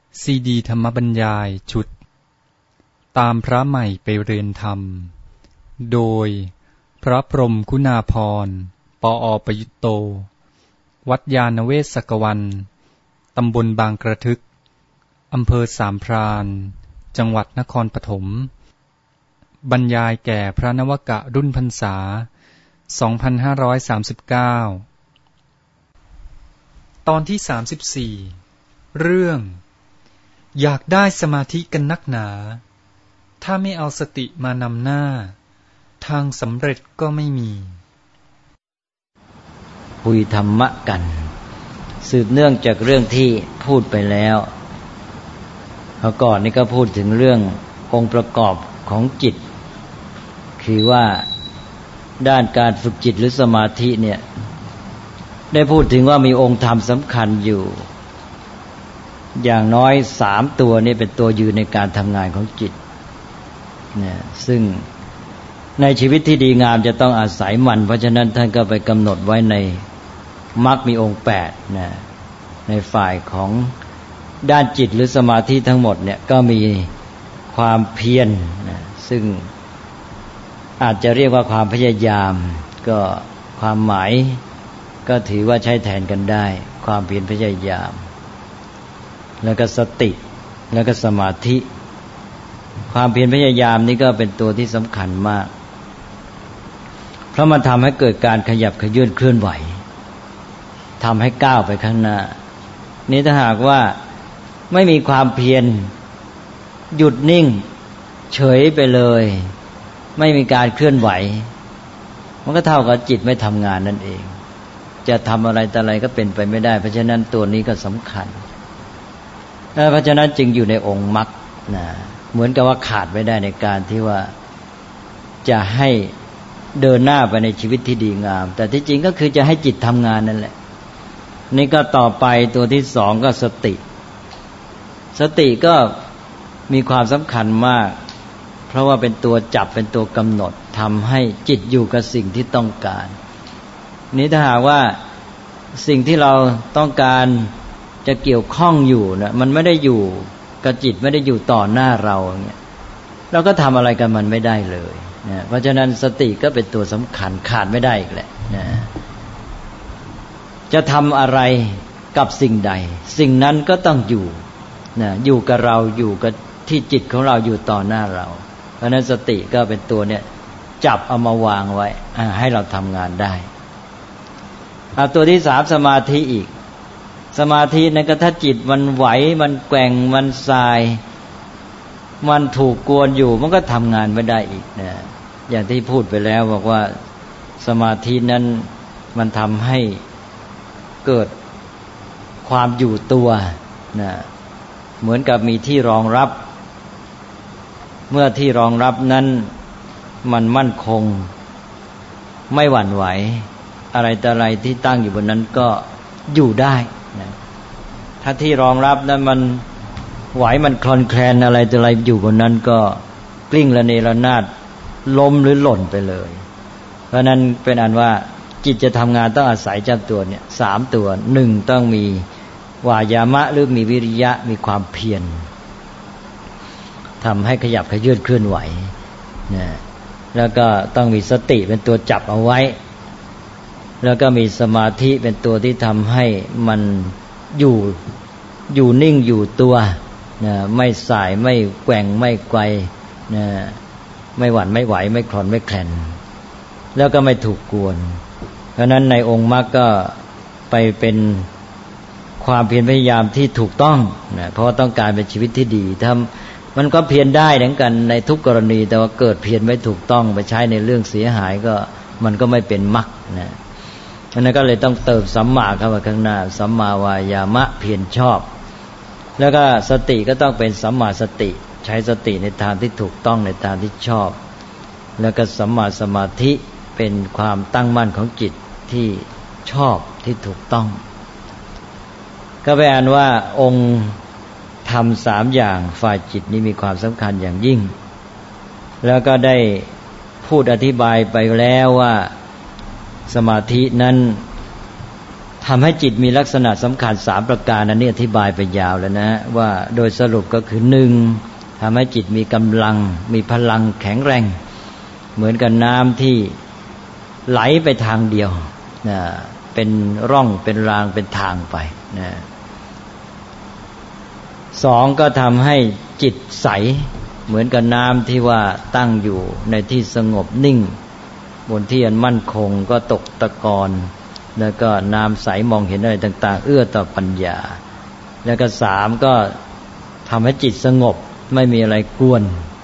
ซีดีธรรมบรรยายชุดตามพระใหม่ไปเรียนธรรมโดยพระพรหมคุณาภรณ์ ปอ.ประยุตโตวัดยานเวศกวันตำบลบางกระทึกอำเภอสามพรานจังหวัดนครปฐมบรรยายแก่พระนวกะรุ่นพรรษา 2539 ตอนที่ 34 เรื่องอยากได้สมาธิกันนักหนาถ้าไม่เอาสติมานำหน้าทางสำเร็จก็ไม่มีคุยธรรมะกันสืบเนื่องจากเรื่องที่พูดไปแล้วก่อนนี้ก็พูดถึงเรื่ององค์ประกอบของจิตคือว่าด้านการฝึกจิตหรือสมาธิเนี่ยได้พูดถึงว่ามีองค์ธรรมสำคัญอยู่อย่างน้อย3ตัวนี้เป็นตัวยืนในการทำงานของจิตเนี่ยซึ่งในชีวิตที่ดีงามจะต้องอาศัยมันเพราะฉะนั้นท่านก็ไปกำหนดไว้ในมรรคมีองค์8นะในฝ่ายของด้านจิตหรือสมาธิทั้งหมดเนี่ยก็มีความเพียรนะซึ่งอาจจะเรียกว่าความพยายามก็ความหมายก็ถือว่าใช้แทนกันได้ความเพียรพยายามแล้วก็สติแล้วก็สมาธิความเพียรพยายามนี้ก็เป็นตัวที่สำคัญมากเพราะมันทำให้เกิดการขยับเขยื้อนเคลื่อนไหวทำให้ก้าวไปข้างหน้านี้ถ้าหากว่าไม่มีความเพียรหยุดนิ่งเฉยไปเลยไม่มีการเคลื่อนไหวมันก็เท่ากับจิตไม่ทำงานนั่นเองจะทำอะไรแต่อะไรก็เป็นไปไม่ได้เพราะฉะนั้นตัวนี้ก็สำคัญเพราะฉะนั้นจึงอยู่ในองค์มรรคนะเหมือนกับว่าขาดไม่ได้ในการที่ว่าจะให้เดินหน้าไปในชีวิตที่ดีงามแต่ที่จริงก็คือจะให้จิตทำงานนั่นแหละนี่ก็ต่อไปตัวที่2ก็สติสติก็มีความสำคัญมากเพราะว่าเป็นตัวจับเป็นตัวกำหนดทำให้จิตอยู่กับสิ่งที่ต้องการนี้ถ้าหากว่าสิ่งที่เราต้องการจะเกี่ยวข้องอยู่นะมันไม่ได้อยู่กับจิตไม่ได้อยู่ต่อหน้าเราเนี่ยเราก็ทำอะไรกับมันไม่ได้เลยนะเพราะฉะนั้นสติก็เป็นตัวสำคัญขาดไม่ได้อีกแหละนะจะทำอะไรกับสิ่งใดสิ่งนั้นก็ต้องอยู่นะอยู่กับเราอยู่กับที่จิตของเราอยู่ต่อหน้าเราเพราะฉะนั้นสติก็เป็นตัวเนี่ยจับเอามาวางไว้ให้เราทำงานได้ตัวที่3สมาธิอีกสมาธินั้นก็ถ้าจิตมันไหวมันแกว่งมันสายมันถูกกวนอยู่มันก็ทำงานไม่ได้อีกนะอย่างที่พูดไปแล้วบอกว่าสมาธินั้นมันทำให้เกิดความอยู่ตัวนะเหมือนกับมีที่รองรับเมื่อที่รองรับนั้นมันมั่นคงไม่หวั่นไหวอะไรแต่อะไรที่ตั้งอยู่บนนั้นก็อยู่ได้นะถ้าที่รองรับนั้นมันไหวมันคลอนแคลนอะไรแต่อะไรอยู่บนนั้นก็กลิ้งระเนระนาดล้มหรือหล่นไปเลยเพราะนั้นเป็นอันว่าจิตจะทำงานต้องอาศัยเจ้าตัวเนี่ย3ตัว1ต้องมีวายามะหรือมีวิริยะมีความเพียรทำให้ขยับขยื่นเคลื่อนไหวนะแล้วก็ต้องมีสติเป็นตัวจับเอาไว้แล้วก็มีสมาธิเป็นตัวที่ทำให้มันอยู่นิ่งอยู่ตัวนะไม่สายไม่แกว่งไม่ไกวนะไม่หวั่นไม่ไหวไม่คลอนไม่แคลนแล้วก็ไม่ถูกกวนเพราะนั้นในองค์มรรคก็ไปเป็นความเพียรพยายามที่ถูกต้องนะเพราะต้องการเป็นชีวิตที่ดีทำมันก็เพียรได้เหมือนกันในทุกกรณีแต่ว่าเกิดเพียรไม่ถูกต้องไปใช้ในเรื่องเสียหายก็มันก็ไม่เป็นมรรคนะฉะนั้นก็เลยต้องเติมสัมมาเข้ามาข้างหน้าสัมมาวายามะเพียรชอบแล้วก็สติก็ต้องเป็นสัมมาสติใช้สติในทางที่ถูกต้องในทางที่ชอบแล้วก็สัมมาสมาธิเป็นความตั้งมั่นของจิตที่ชอบที่ถูกต้องก็แปลว่าองค์ธรรม3อย่างฝ่ายจิตนี้มีความสำคัญอย่างยิ่งแล้วก็ได้พูดอธิบายไปแล้วว่าสมาธินั้นทำให้จิตมีลักษณะสำคัญ3ประการอันนี้อธิบายไปยาวแล้วนะว่าโดยสรุปก็คือ 1. ทำให้จิตมีกำลังมีพลังแข็งแรงเหมือนกับน้ำที่ไหลไปทางเดียวนะเป็นร่องเป็นรางเป็นทางไปนะ 2. ก็ทำให้จิตใสเหมือนกับน้ำที่ว่าตั้งอยู่ในที่สงบนิ่งบนที่อันมั่นคงก็ตกตะกอนแล้วก็น้ำใสมองเห็นอะไรต่างๆเอื้อต่อปัญญาแล้วก็ 3. ก็ทำให้จิตสงบไม่มีอะไรกวน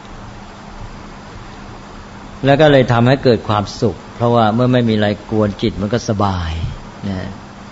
แล้วก็เลยทำให้เกิดความสุขเพราะว่าเมื่อไม่มีอะไรกวนจิตมันก็สบายนะ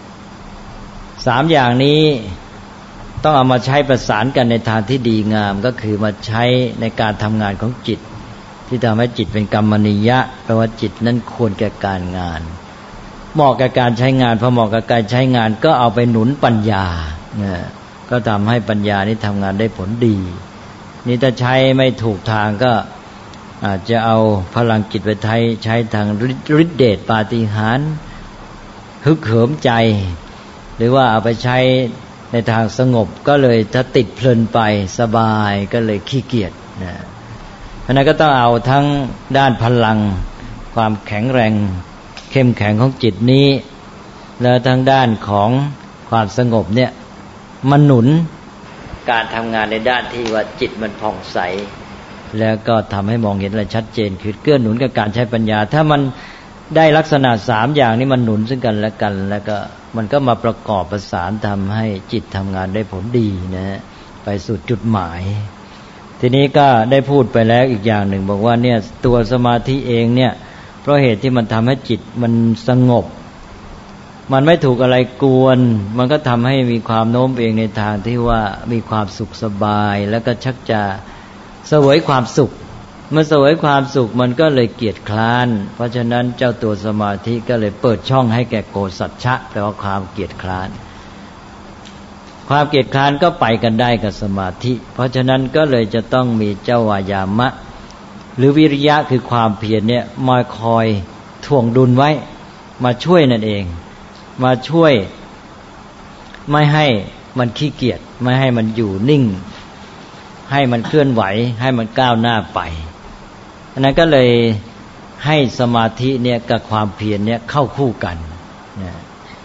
3อย่างนี้ต้องเอามาใช้ประสานกันในทางที่ดีงามก็คือมาใช้ในการทำงานของจิตที่ทำให้จิตเป็นกัมมนิยะแปลว่าจิตนั้นควรแก่การงานเหมาะกับการใช้งานพอเหมาะกับการใช้งานก็เอาไปหนุนปัญญาก็ทำให้ปัญญานี้ทำงานได้ผลดีนี่ถ้าใช้ไม่ถูกทางก็อาจจะเอาพลังจิตไปใช้ทางฤทธิเดชปาฏิหาริย์ฮึกเหิมใจหรือว่าเอาไปใช้ในทางสงบก็เลยถ้าติดเพลินไปสบายก็เลยขี้เกียจเพราะนั้นก็ต้องเอาทั้งด้านพลังความแข็งแรงเข้มแข็งของจิตนี้แล้วทั้งด้านของความสงบเนี่ยมันหนุนการทำงานในด้านที่ว่าจิตมันผ่องใสแล้วก็ทำให้มองเห็นอะไรชัดเจนคือเกื้อหนุนกับการใช้ปัญญาถ้ามันได้ลักษณะ3อย่างนี้มันหนุนซึ่งกันและกันแล้วก็มันก็มาประกอบประสานทำให้จิตทำงานได้ผลดีนะฮะไปสู่จุดหมายทีนี้ก็ได้พูดไปแล้วอีกอย่างหนึ่งบอกว่าเนี่ยตัวสมาธิเองเนี่ยเพราะเหตุที่มันทำให้จิตมันสงบมันไม่ถูกอะไรกวนมันก็ทำให้มีความโน้มเองในทางที่ว่ามีความสุขสบายแล้วก็ชักจะเสวยความสุขเมื่อเสวยความสุขมันก็เลยเกียจคร้านเพราะฉะนั้นเจ้าตัวสมาธิก็เลยเปิดช่องให้แก่โกสัจฉะแปลว่าความเกียจคร้านความเกียจคร้านก็ไปกันได้กับสมาธิเพราะฉะนั้นก็เลยจะต้องมีเจ้าวายามะหรือวิริยะคือความเพียรเนี่ยมาคอยถ่วงดุลไว้มาช่วยนั่นเองมาช่วยไม่ให้มันขี้เกียจไม่ให้มันอยู่นิ่งให้มันเคลื่อนไหวให้มันก้าวหน้าไปอันนั้นก็เลยให้สมาธิเนี่ยกับความเพียรเนี่ยเข้าคู่กันนะ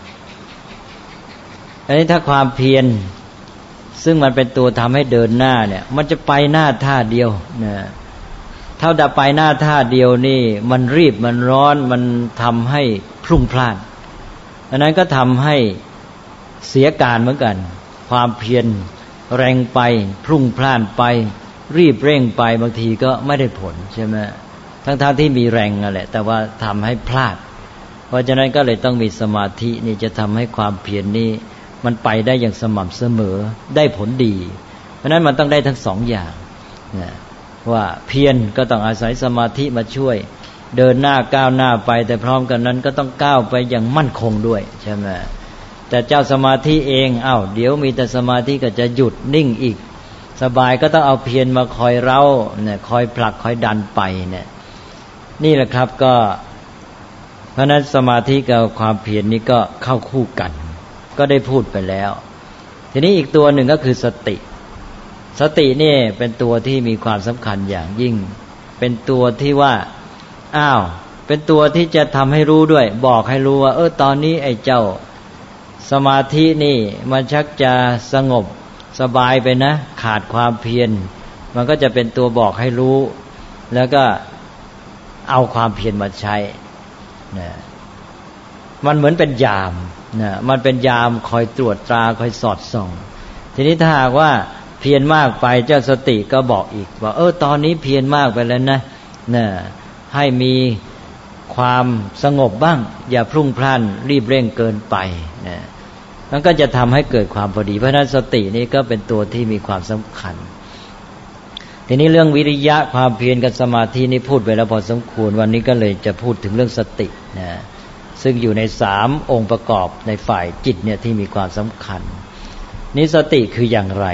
อันนี้ถ้าความเพียรซึ่งมันเป็นตัวทำให้เดินหน้าเนี่ยมันจะไปหน้าท่าเดียวนะถ้าจะไปหน้าท่าเดียวนี่มันรีบมันร้อนมันทำให้พลุ่งพล่านอันนั้นก็ทำให้เสียการเหมือนกันความเพียรแรงไปพลุ่งพล่านไปรีบเร่งไปบางทีก็ไม่ได้ผลใช่ไหมทั้งที่มีแรงนั่นแหละแต่ว่าทำให้พลาดเพราะฉะนั้นก็เลยต้องมีสมาธินี่จะทำให้ความเพียรนี้มันไปได้อย่างสม่ำเสมอได้ผลดีเพราะนั้นมันต้องได้ทั้ง2อย่างนะว่าเพียรก็ต้องอาศัยสมาธิมาช่วยเดินหน้าก้าวหน้าไปแต่พร้อมกันนั้นก็ต้องก้าวไปอย่างมั่นคงด้วยใช่ไหมแต่เจ้าสมาธิเองเดี๋ยวมีแต่สมาธิก็จะหยุดนิ่งอีกสบายก็ต้องเอาเพียรมาคอยเร้าเนี่ยคอยผลักคอยดันไปเนี่ยนี่แหละครับก็เพราะนั้นสมาธิกับความเพียรนี้ก็เข้าคู่กันก็ได้พูดไปแล้วทีนี้อีกตัวหนึ่งก็คือสตินี่เป็นตัวที่มีความสำคัญอย่างยิ่งเป็นตัวที่ว่าเป็นตัวที่จะทำให้รู้ด้วยบอกให้รู้ว่าตอนนี้ไอ้เจ้าสมาธินี่มันชักจะสงบสบายไปนะขาดความเพียรมันก็จะเป็นตัวบอกให้รู้แล้วก็เอาความเพียรมาใช้นะมันเหมือนเป็นยามนะมันเป็นยามคอยตรวจตราคอยสอดส่องทีนี้ถ้าหากว่าเพียรมากไปเจ้าสติก็บอกอีกว่าตอนนี้เพียรมากไปแล้วนะให้มีความสงบบ้างอย่าพลุ่งพล่านรีบเร่งเกินไปนะมันก็จะทำให้เกิดความพอดีเพราะฉะนั้นสตินี้ก็เป็นตัวที่มีความสำคัญทีนี้เรื่องวิริยะความเพียรกับสมาธินี่พูดไปแล้วพอสมควรวันนี้ก็เลยจะพูดถึงเรื่องสตินะซึ่งอยู่ใน3องค์ประกอบในฝ่ายจิตเนี่ยที่มีความสำคัญนี้สติคืออย่างไร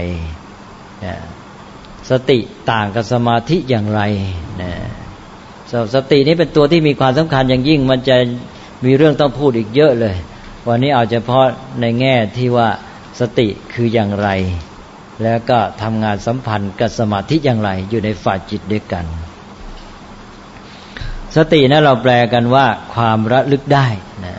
สติต่างกับสมาธิอย่างไรสตินี้เป็นตัวที่มีความสำคัญอย่างยิ่งมันจะมีเรื่องต้องพูดอีกเยอะเลยวันนี้เอาเฉพาะในแง่ที่ว่าสติคืออย่างไรแล้วก็ทำงานสัมพันธ์กับสมาธิอย่างไรอยู่ในฝ่ายจิตด้วยกันสตินะเราแปลกันว่าความระลึกได้นะ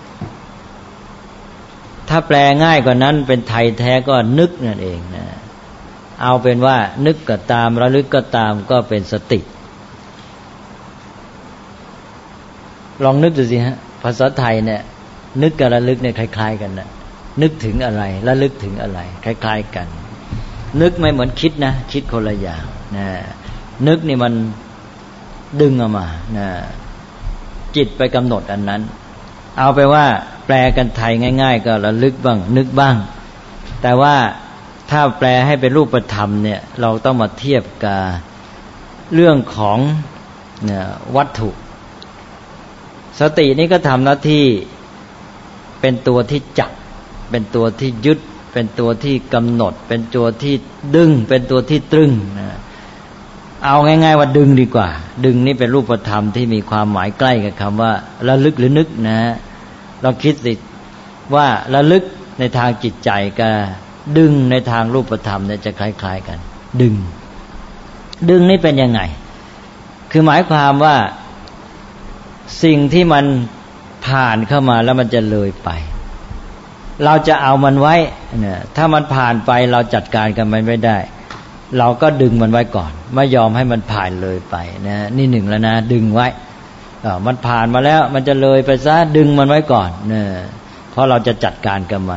ถ้าแปลง่ายกว่านั้นเป็นไทยแท้ก็นึกนั่นเองนะเอาเป็นว่านึกก็ตามระลึกก็ตามก็เป็นสติลองนึกดูสิฮะภาษาไทยเนี่ยนึกกับระลึกเนี่ยคล้ายๆกันนะนึกถึงอะไรระลึกถึงอะไรคล้ายๆกันนึกไม่เหมือนคิดนะคิดคนละอย่างนะนึกนี่มันดึงออกมานะจิตไปกำหนดอันนั้นเอาไปว่าแปลกันไทยง่ายๆก็ระลึกบ้างนึกบ้างแต่ว่าถ้าแปลให้เป็นรูปธรรมเนี่ยเราต้องมาเทียบกับเรื่องของวัตถุสตินี่ก็ทำหน้าที่เป็นตัวที่จับเป็นตัวที่ยึดเป็นตัวที่กำหนดเป็นตัวที่ดึงเป็นตัวที่ตรึงนะเอาง่ายๆว่าดึงดีกว่าดึงนี่เป็นรูปธรรมที่มีความหมายใกล้กับคำว่าระลึกหรือนึกนะเราคิดสิว่าระลึกในทางจิตใจกับดึงในทางรูปธรรมเนี่ยจะคล้ายๆกันดึงนี่เป็นยังไงคือหมายความว่าสิ่งที่มันผ่านเข้ามาแล้วมันจะเลยไปเราจะเอามันไว้เนี่ยถ้ามันผ่านไปเราจัดการกับมันไม่ได้เราก็ดึงมันไว้ก่อนไม่ยอมให้มันผ่านเลยไปนะนี่หนึ่งแล้วนะดึงไว้มันผ่านมาแล้วมันจะเลยไปซะดึงมันไว้ก่อนเนี่ยเพราะเราจะจัดการกับมัน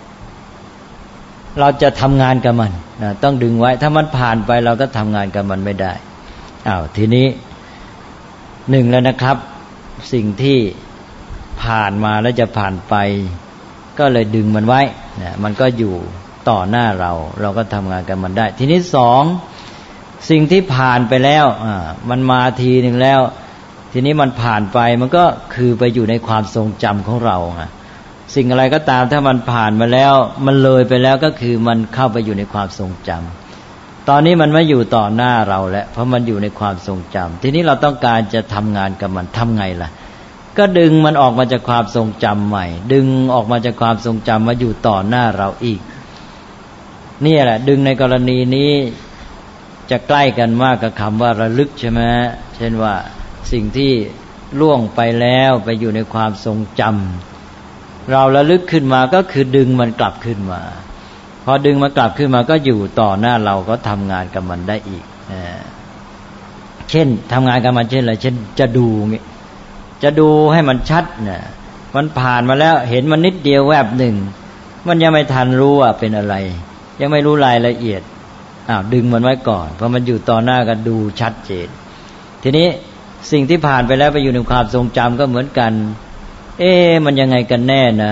เราจะทำงานกับมันนะต้องดึงไว้ถ้ามันผ่านไปเราก็ทำงานกับมันไม่ได้ทีนี้หนึ่งแล้วนะครับสิ่งที่ผ่านมาแล้วจะผ่านไปก็เลยดึงมันไว้นะมันก็อยู่ต่อหน้าเราก็ทำงานกับมันได้ทีนี้สองสิ่งที่ผ่านไปแล้วมันมาทีนึงแล้วทีนี้มันผ่านไปมันก็คือไปอยู่ในความทรงจำของเราสิ่งอะไรก็ตามถ้ามันผ่านมาแล้วมันเลยไปแล้วก็คือมันเข้าไปอยู่ในความทรงจำตอนนี้มันไม่อยู่ต่อหน้าเราแล้วเพราะมันอยู่ในความทรงจำทีนี้เราต้องการจะทำงานกับมันทำไงล่ะก็ดึงมันออกมาจากความทรงจำใหม่ดึงออกมาจากความทรงจำมาอยู่ต่อหน้าเราอีกนี่แหละดึงในกรณีนี้จะใกล้กันมากกับคำว่าระลึกใช่ไหมเช่นว่าสิ่งที่ล่วงไปแล้วไปอยู่ในความทรงจำเราระลึกขึ้นมาก็คือดึงมันกลับขึ้นมาพอดึงมันกลับขึ้นมาก็อยู่ต่อหน้าเราก็ทำงานกับมันได้อีกเช่นทำงานกับมันเช่นอะไรเช่นจะดูให้มันชัดนะมันผ่านมาแล้วเห็นมันนิดเดียวแวบหนึ่งมันยังไม่ทันรู้ว่าเป็นอะไรยังไม่รู้รายละเอียดดึงมันไว้ก่อนเพราะมันอยู่ต่อหน้าก็ดูชัดเจนทีนี้สิ่งที่ผ่านไปแล้วไปอยู่ในความทรงจำก็เหมือนกันมันยังไงกันแน่นะ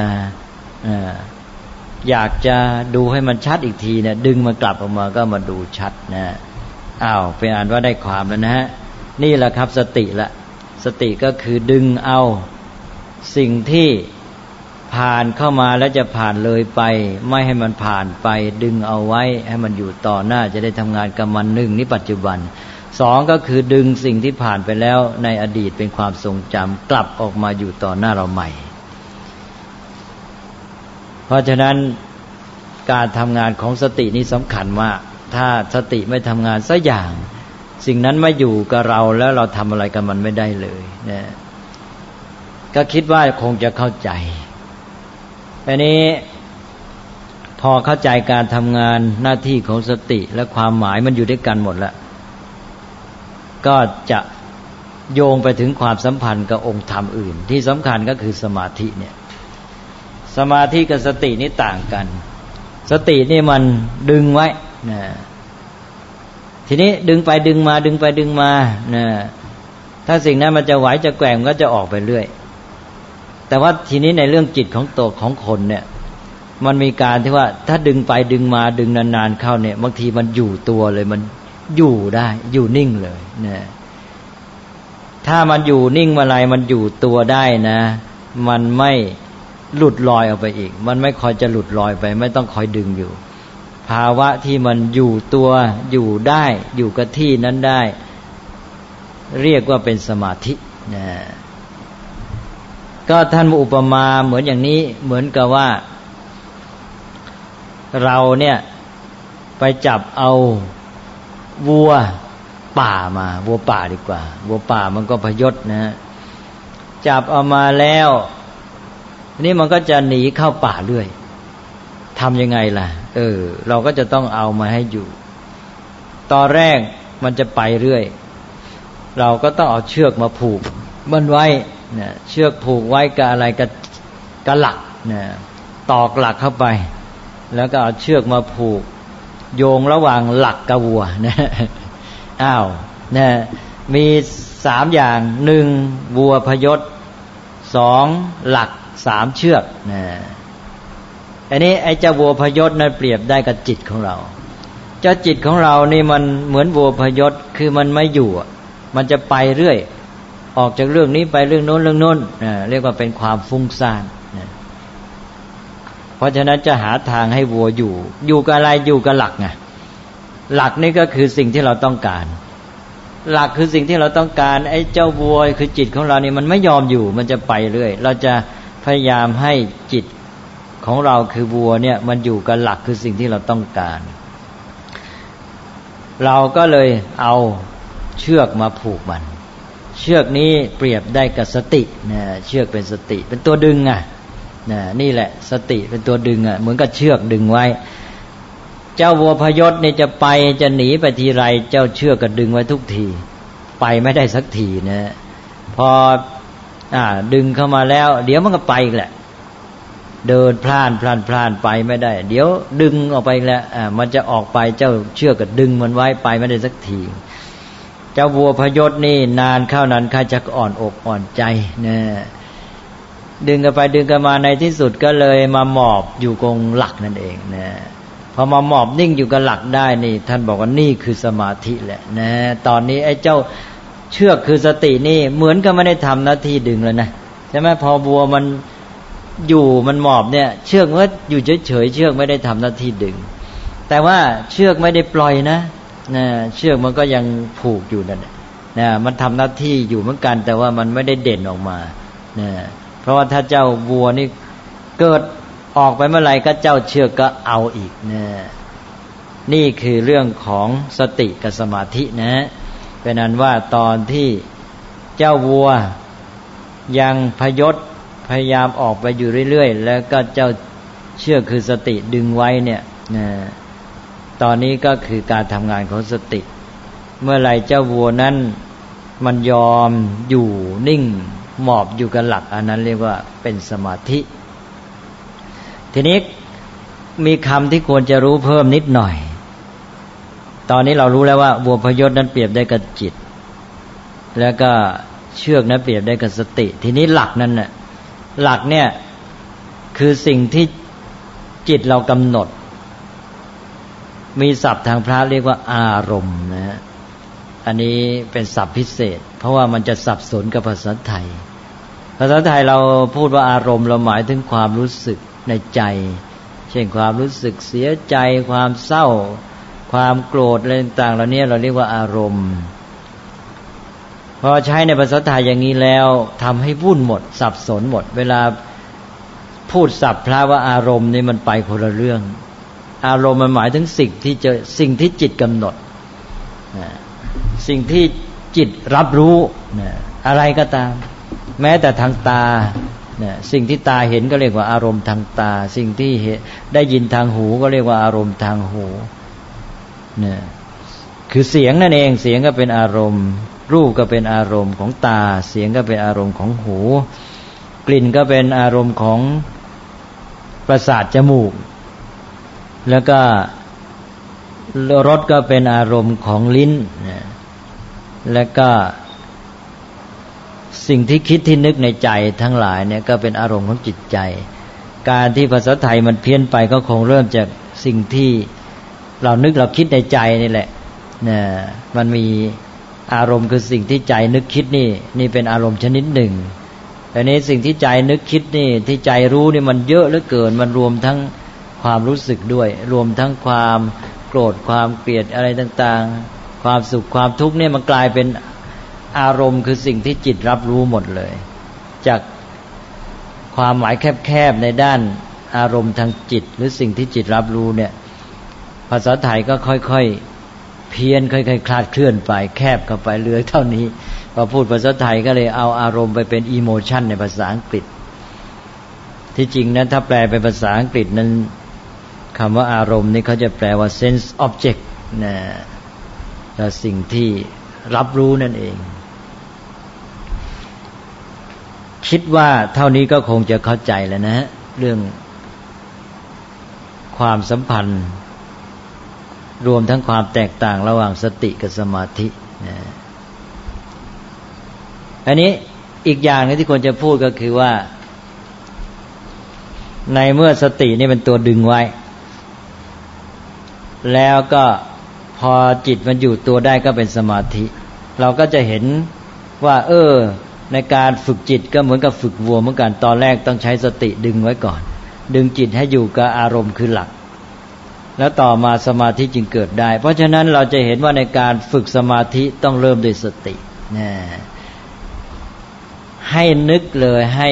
อยากจะดูให้มันชัดอีกทีนะดึงมันกลับออกมาก็มาดูชัดนะเป็นอันว่าได้ความแล้วนะฮะนี่แหละครับสติละสติก็คือดึงเอาสิ่งที่ผ่านเข้ามาแล้วจะผ่านเลยไปไม่ให้มันผ่านไปดึงเอาไว้ให้มันอยู่ต่อหน้าจะได้ทำงานกับมันหนึ่งนี่ปัจจุบันสองก็คือดึงสิ่งที่ผ่านไปแล้วในอดีตเป็นความทรงจำกลับออกมาอยู่ต่อหน้าเราใหม่เพราะฉะนั้นการทำงานของสตินี้สำคัญมากถ้าสติไม่ทำงานสักอย่างสิ่งนั้นไม่อยู่กับเราแล้วเราทำอะไรกับมันไม่ได้เลยนะก็คิดว่าคงจะเข้าใจอันนี้พอเข้าใจการทำงานหน้าที่ของสติและความหมายมันอยู่ด้วยกันหมดแล้วก็จะโยงไปถึงความสัมพันธ์กับองค์ธรรมอื่นที่สำคัญก็คือสมาธิเนี่ยสมาธิกับสตินี่ต่างกันสตินี่มันดึงไว้นะทีนี้ดึงไปดึงมาดึงไปดึงมานะถ้าสิ่งนั้นมันจะไหวจะแกว่งก็จะออกไปเรื่อยแต่ว่าทีนี้ในเรื่องจิตของตัวของคนเนี่ยมันมีการที่ว่าถ้าดึงไปดึงมาดึงนานๆเข้าเนี่ยบางทีมันอยู่ตัวเลยมันอยู่ได้อยู่นิ่งเลยนะถ้ามันอยู่นิ่งเมื่อไรมันอยู่ตัวได้นะมันไม่หลุดลอยออกไปอีกมันไม่คอยจะหลุดลอยไปไม่ต้องคอยดึงอยู่ภาวะที่มันอยู่ตัวอยู่ได้อยู่กับที่นั้นได้เรียกว่าเป็นสมาธินะก็ท่านอุปมาเหมือนอย่างนี้เหมือนกับว่าเราเนี่ยไปจับเอาวัวป่ามาวัวป่าดีกว่าวัวป่ามันก็พยศนะจับเอามาแล้วนี่มันก็จะหนีเข้าป่าเรื่อยทำยังไงล่ะเราก็จะต้องเอามาให้อยู่ตอนแรกมันจะไปเรื่อยเราก็ต้องเอาเชือกมาผูกมันไว้นะเชือกผูกไว้กับอะไรกับหลักนะตอกหลักเข้าไปแล้วก็เอาเชือกมาผูกโยงระหว่างหลักกับวัวนะนะมี3อย่าง1วัวพยศ2หลัก3เชือกนะอันนี้ไอ้เจ้าวัวพยศนั้นเปรียบได้กับจิตของเราเจ้าจิตของเรานี่มันเหมือนวัวพยศคือมันไม่อยู่มันจะไปเรื่อยออกจากเรื่องนี้ไปเรื่องโน้นเรื่องโน้นเรียกว่าเป็นความฟุ้งซ่านเพราะฉะนั้นจะหาทางให้วัวอยู่กับอะไรอยู่กับหลักไงหลักนี่ก็คือสิ่งที่เราต้องการหลักคือสิ่งที่เราต้องการไอ้เจ้าวัวคือจิตของเรานี่มันไม่ยอมอยู่มันจะไปเรื่อยเราจะพยายามให้จิตของเราคือวัวเนี่ยมันอยู่กับหลักคือสิ่งที่เราต้องการเราก็เลยเอาเชือกมาผูกมันเชือกนี้เปรียบได้กับสตินะเชือกเป็นสติเป็นตัวดึงนี่แหละสติเป็นตัวดึงเหมือนกับเชือกดึงไว้เจ้าวัวพยศนี่จะไปจะหนีไปทีไรเจ้าเชือกก็ดึงไว้ทุกทีไปไม่ได้สักทีนะพอดึงเข้ามาแล้วเดี๋ยวมันก็ไปอีกแหละเดินพล่านไปไม่ได้เดี๋ยวดึงออกไปแล้วมันจะออกไปเจ้าเชือกก็ดึงมันไว้ไปไม่ได้สักทีเจ้าวัวพยศนี่นานเข้านานเข้าจะอ่อนอกอ่อนใจนะดึงกันไปดึงกันมาในที่สุดก็เลยมาหมอบอยู่กงหลักนั่นเองนะพอมาหมอบนิ่งอยู่กับหลักได้นี่ท่านบอกว่านี่คือสมาธิแหละนะตอนนี้ไอ้เจ้าเชือกคือสตินี่เหมือนกับไม่ได้ทำหน้าที่ดึงแล้วนะใช่ไหมพอวัวมันอยู่มันหมอบเนี่ยเชือกมันอยู่เฉยๆเชือกไม่ได้ทำหน้าที่ดึงแต่ว่าเชือกไม่ได้ปล่อยนะเชือกมันก็ยังผูกอยู่นั่นนะมันทำหน้าที่อยู่เหมือนกันแต่ว่ามันไม่ได้เด่นออกมานะเพราะว่าถ้าเจ้าวัวนี่เกิดออกไปเมื่อไหร่ก็เจ้าเชือกก็เอาอีกนะนี่คือเรื่องของสติกับสมาธินะเป็นนั้นว่าตอนที่เจ้าวัวยังพยศพยายามออกไปอยู่เรื่อยๆแล้วก็เจ้าเชือกคือสติดึงไว้เนี่ยนะตอนนี้ก็คือการทำงานของสติเมื่อไหร่เจ้าวัวนั้นมันยอมอยู่นิ่งหมอบอยู่กับหลักอันนั้นเรียกว่าเป็นสมาธิทีนี้มีคำที่ควรจะรู้เพิ่มนิดหน่อยตอนนี้เรารู้แล้วว่าวัวพยศนั้นเปรียบได้กับจิตแล้วก็เชือกนั้นเปรียบได้กับสติทีนี้หลักนั้นน่ะหลักเนี่ยคือสิ่งที่จิตเรากำหนดมีศัพท์ทางพระเรียกว่าอารมณ์นะอันนี้เป็นศัพท์พิเศษเพราะว่ามันจะสับสนกับภาษาไทยภาษาไทยเราพูดว่าอารมณ์เราหมายถึงความรู้สึกในใจเช่นความรู้สึกเสียใจความเศร้าความโกรธอะไรต่างๆเหล่านี้เราเรียกว่าอารมณ์พอใช้ในภาษาไทยอย่างนี้แล้วทำให้วุ่นหมดสับสนหมดเวลาพูดศัพท์พระว่าอารมณ์นี่มันไปคนละเรื่องอารมณ์มันหมายถึงสิ่งที่จิตกำหนดสิ่งที่จิตรับรู้อะไรก็ตามแม้แต่ทางตาสิ่งที่ตาเห็นก็เรียกว่าอารมณ์ทางตาสิ่งที่ได้ยินทางหูก็เรียกว่าอารมณ์ทางหูคือเสียงนั่นเองเสียงก็เป็นอารมณ์รูปก็เป็นอารมณ์ของตาเสียงก็เป็นอารมณ์ของหูกลิ่นก็เป็นอารมณ์ของประสาทจมูกแล้วก็รสก็เป็นอารมณ์ของลิ้นแล้วก็สิ่งที่คิดที่นึกในใจทั้งหลายเนี่ยก็เป็นอารมณ์ของจิตใจการที่ภาษาไทยมันเพี้ยนไปก็คงเริ่มจากสิ่งที่เรานึกเราคิดในใจนี่แหละมันมีอารมณ์คือสิ่งที่ใจนึกคิดนี่เป็นอารมณ์ชนิดหนึ่งแต่นี้สิ่งที่ใจนึกคิดนี่ที่ใจรู้นี่มันเยอะเหลือเกินมันรวมทั้งความรู้สึกด้วยรวมทั้งความโกรธความเกลียดอะไรต่างๆความสุขความทุกข์เนี่ยมันกลายเป็นอารมณ์คือสิ่งที่จิตรับรู้หมดเลยจากความหมายแคบๆในด้านอารมณ์ทางจิตหรือสิ่งที่จิตรับรู้เนี่ยภาษาไทยก็ค่อยๆเพี้ยนค่อยๆคลาดเคลื่อนไปแคบเข้าไปเหลือเท่านี้พอพูดภาษาไทยก็เลยเอาอารมณ์ไปเป็นอิโมชันในภาษาอังกฤษที่จริงนั้นถ้าแปลเป็นภาษาอังกฤษนั้นคำว่าอารมณ์นี่เขาจะแปลว่า sense object นะแต่สิ่งที่รับรู้นั่นเองคิดว่าเท่านี้ก็คงจะเข้าใจแล้วนะเรื่องความสัมพันธ์รวมทั้งความแตกต่างระหว่างสติกับสมาธินะอันนี้อีกอย่างนึงที่ควรจะพูดก็คือว่าในเมื่อสตินี่เป็นตัวดึงไว้แล้วก็พอจิตมันอยู่ตัวได้ก็เป็นสมาธิเราก็จะเห็นว่าในการฝึกจิตก็เหมือนกับฝึกวัวเหมือนกันตอนแรกต้องใช้สติดึงไว้ก่อนดึงจิตให้อยู่กับอารมณ์คือหลักแล้วต่อมาสมาธิจึงเกิดได้เพราะฉะนั้นเราจะเห็นว่าในการฝึกสมาธิต้องเริ่มด้วยสตินะให้นึกเลยให้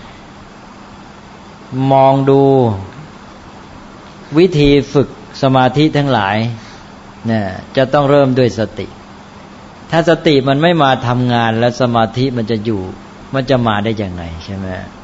มองดูวิธีฝึกสมาธิทั้งหลายเนี่ยจะต้องเริ่มด้วยสติถ้าสติมันไม่มาทำงานแล้วสมาธิมันจะอยู่มันจะมาได้ยังไงใช่ไหม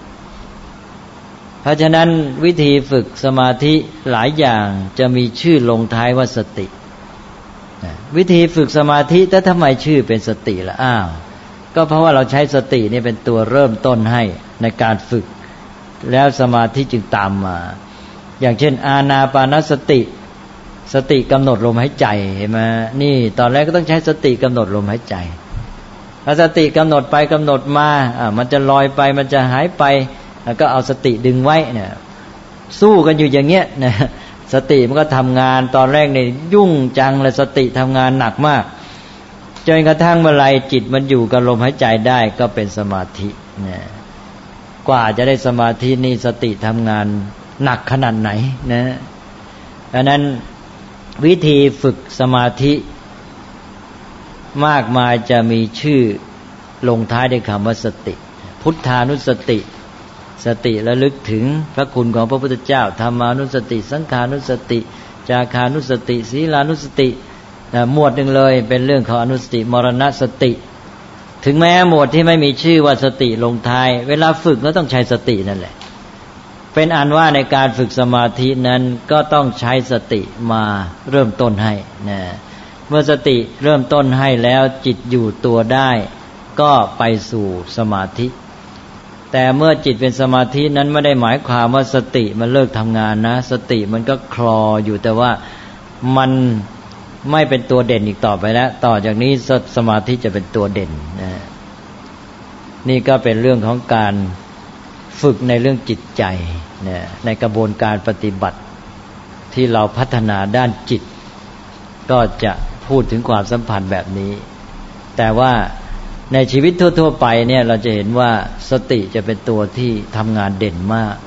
เพราะฉะนั้นวิธีฝึกสมาธิหลายอย่างจะมีชื่อลงท้ายว่าสติวิธีฝึกสมาธิแต่ทำไมชื่อเป็นสติล่ะก็เพราะว่าเราใช้สตินี่เป็นตัวเริ่มต้นให้ในการฝึกแล้วสมาธิจึงตามมาอย่างเช่นอานาปานสติสติกำหนดลมหายใจเห็นไหมนี่ตอนแรกก็ต้องใช้สติกำหนดลมหายใจถ้าสติกำหนดไปกำหนดมามันจะลอยไปมันจะหายไปแล้วก็เอาสติดึงไว้เนี่ยสู้กันอยู่อย่างเงี้ยนะสติมันก็ทำงานตอนแรกเนี่ยยุ่งจังเลยสติทำงานหนักมากจนกระทั่งเมื่อไรจิตมันอยู่กับลมหายใจได้ก็เป็นสมาธินะกว่าจะได้สมาธินี่สติทำงานหนักขนาดไหนนะดังนั้นวิธีฝึกสมาธิมากมายจะมีชื่อลงท้ายด้วยคำว่าสติพุทธานุสติสติระลึกถึงพระคุณของพระพุทธเจ้าธรรมานุสติสังฆานุสติจาคานุสติศีลานุสติหมวดหนึ่งเลยเป็นเรื่องของอนุสติมรณสติถึงแม้หมวดที่ไม่มีชื่อว่าสติลงท้ายเวลาฝึกก็ต้องใช้สตินั่นแหละเป็นอันว่าในการฝึกสมาธินั้นก็ต้องใช้สติมาเริ่มต้นให้นะเมื่อสติเริ่มต้นให้แล้วจิตอยู่ตัวได้ก็ไปสู่สมาธิแต่เมื่อจิตเป็นสมาธินั้นไม่ได้หมายความว่าสติมันเลิกทำงานนะสติมันก็คลออยู่แต่ว่ามันไม่เป็นตัวเด่นอีกต่อไปแล้วต่อจากนี้สมาธิจะเป็นตัวเด่นนะนี่ก็เป็นเรื่องของการฝึกในเรื่องจิตใจนะในกระบวนการปฏิบัติที่เราพัฒนาด้านจิตก็จะพูดถึงความสัมพันธ์แบบนี้แต่ว่าในชีวิตทั่วๆไปเนี่ยเราจะเห็นว่าสติจะเป็นตัวที่ทำงานเด่นมาก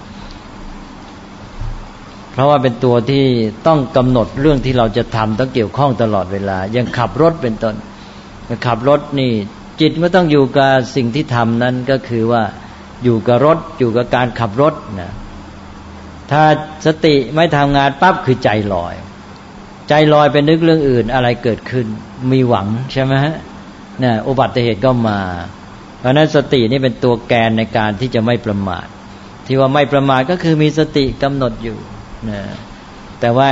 เพราะว่าเป็นตัวที่ต้องกำหนดเรื่องที่เราจะทำต้องเกี่ยวข้องตลอดเวลาอย่างขับรถเป็นต้นขับรถนี่จิตไม่ต้องอยู่กับสิ่งที่ทำนั้นก็คือว่าอยู่กับรถอยู่กับการขับรถนะถ้าสติไม่ทำงานปั๊บคือใจลอยไปนึกเรื่องอื่นอะไรเกิดขึ้นมีหวังใช่ไหมฮะเนี่ยอุบัติเหตุก็มาเพราะนั้นสตินี่เป็นตัวแกนในการที่จะไม่ประมาทที่ว่าไม่ประมาทก็คือมีสติกำหนดอยู่นะแต่ว่า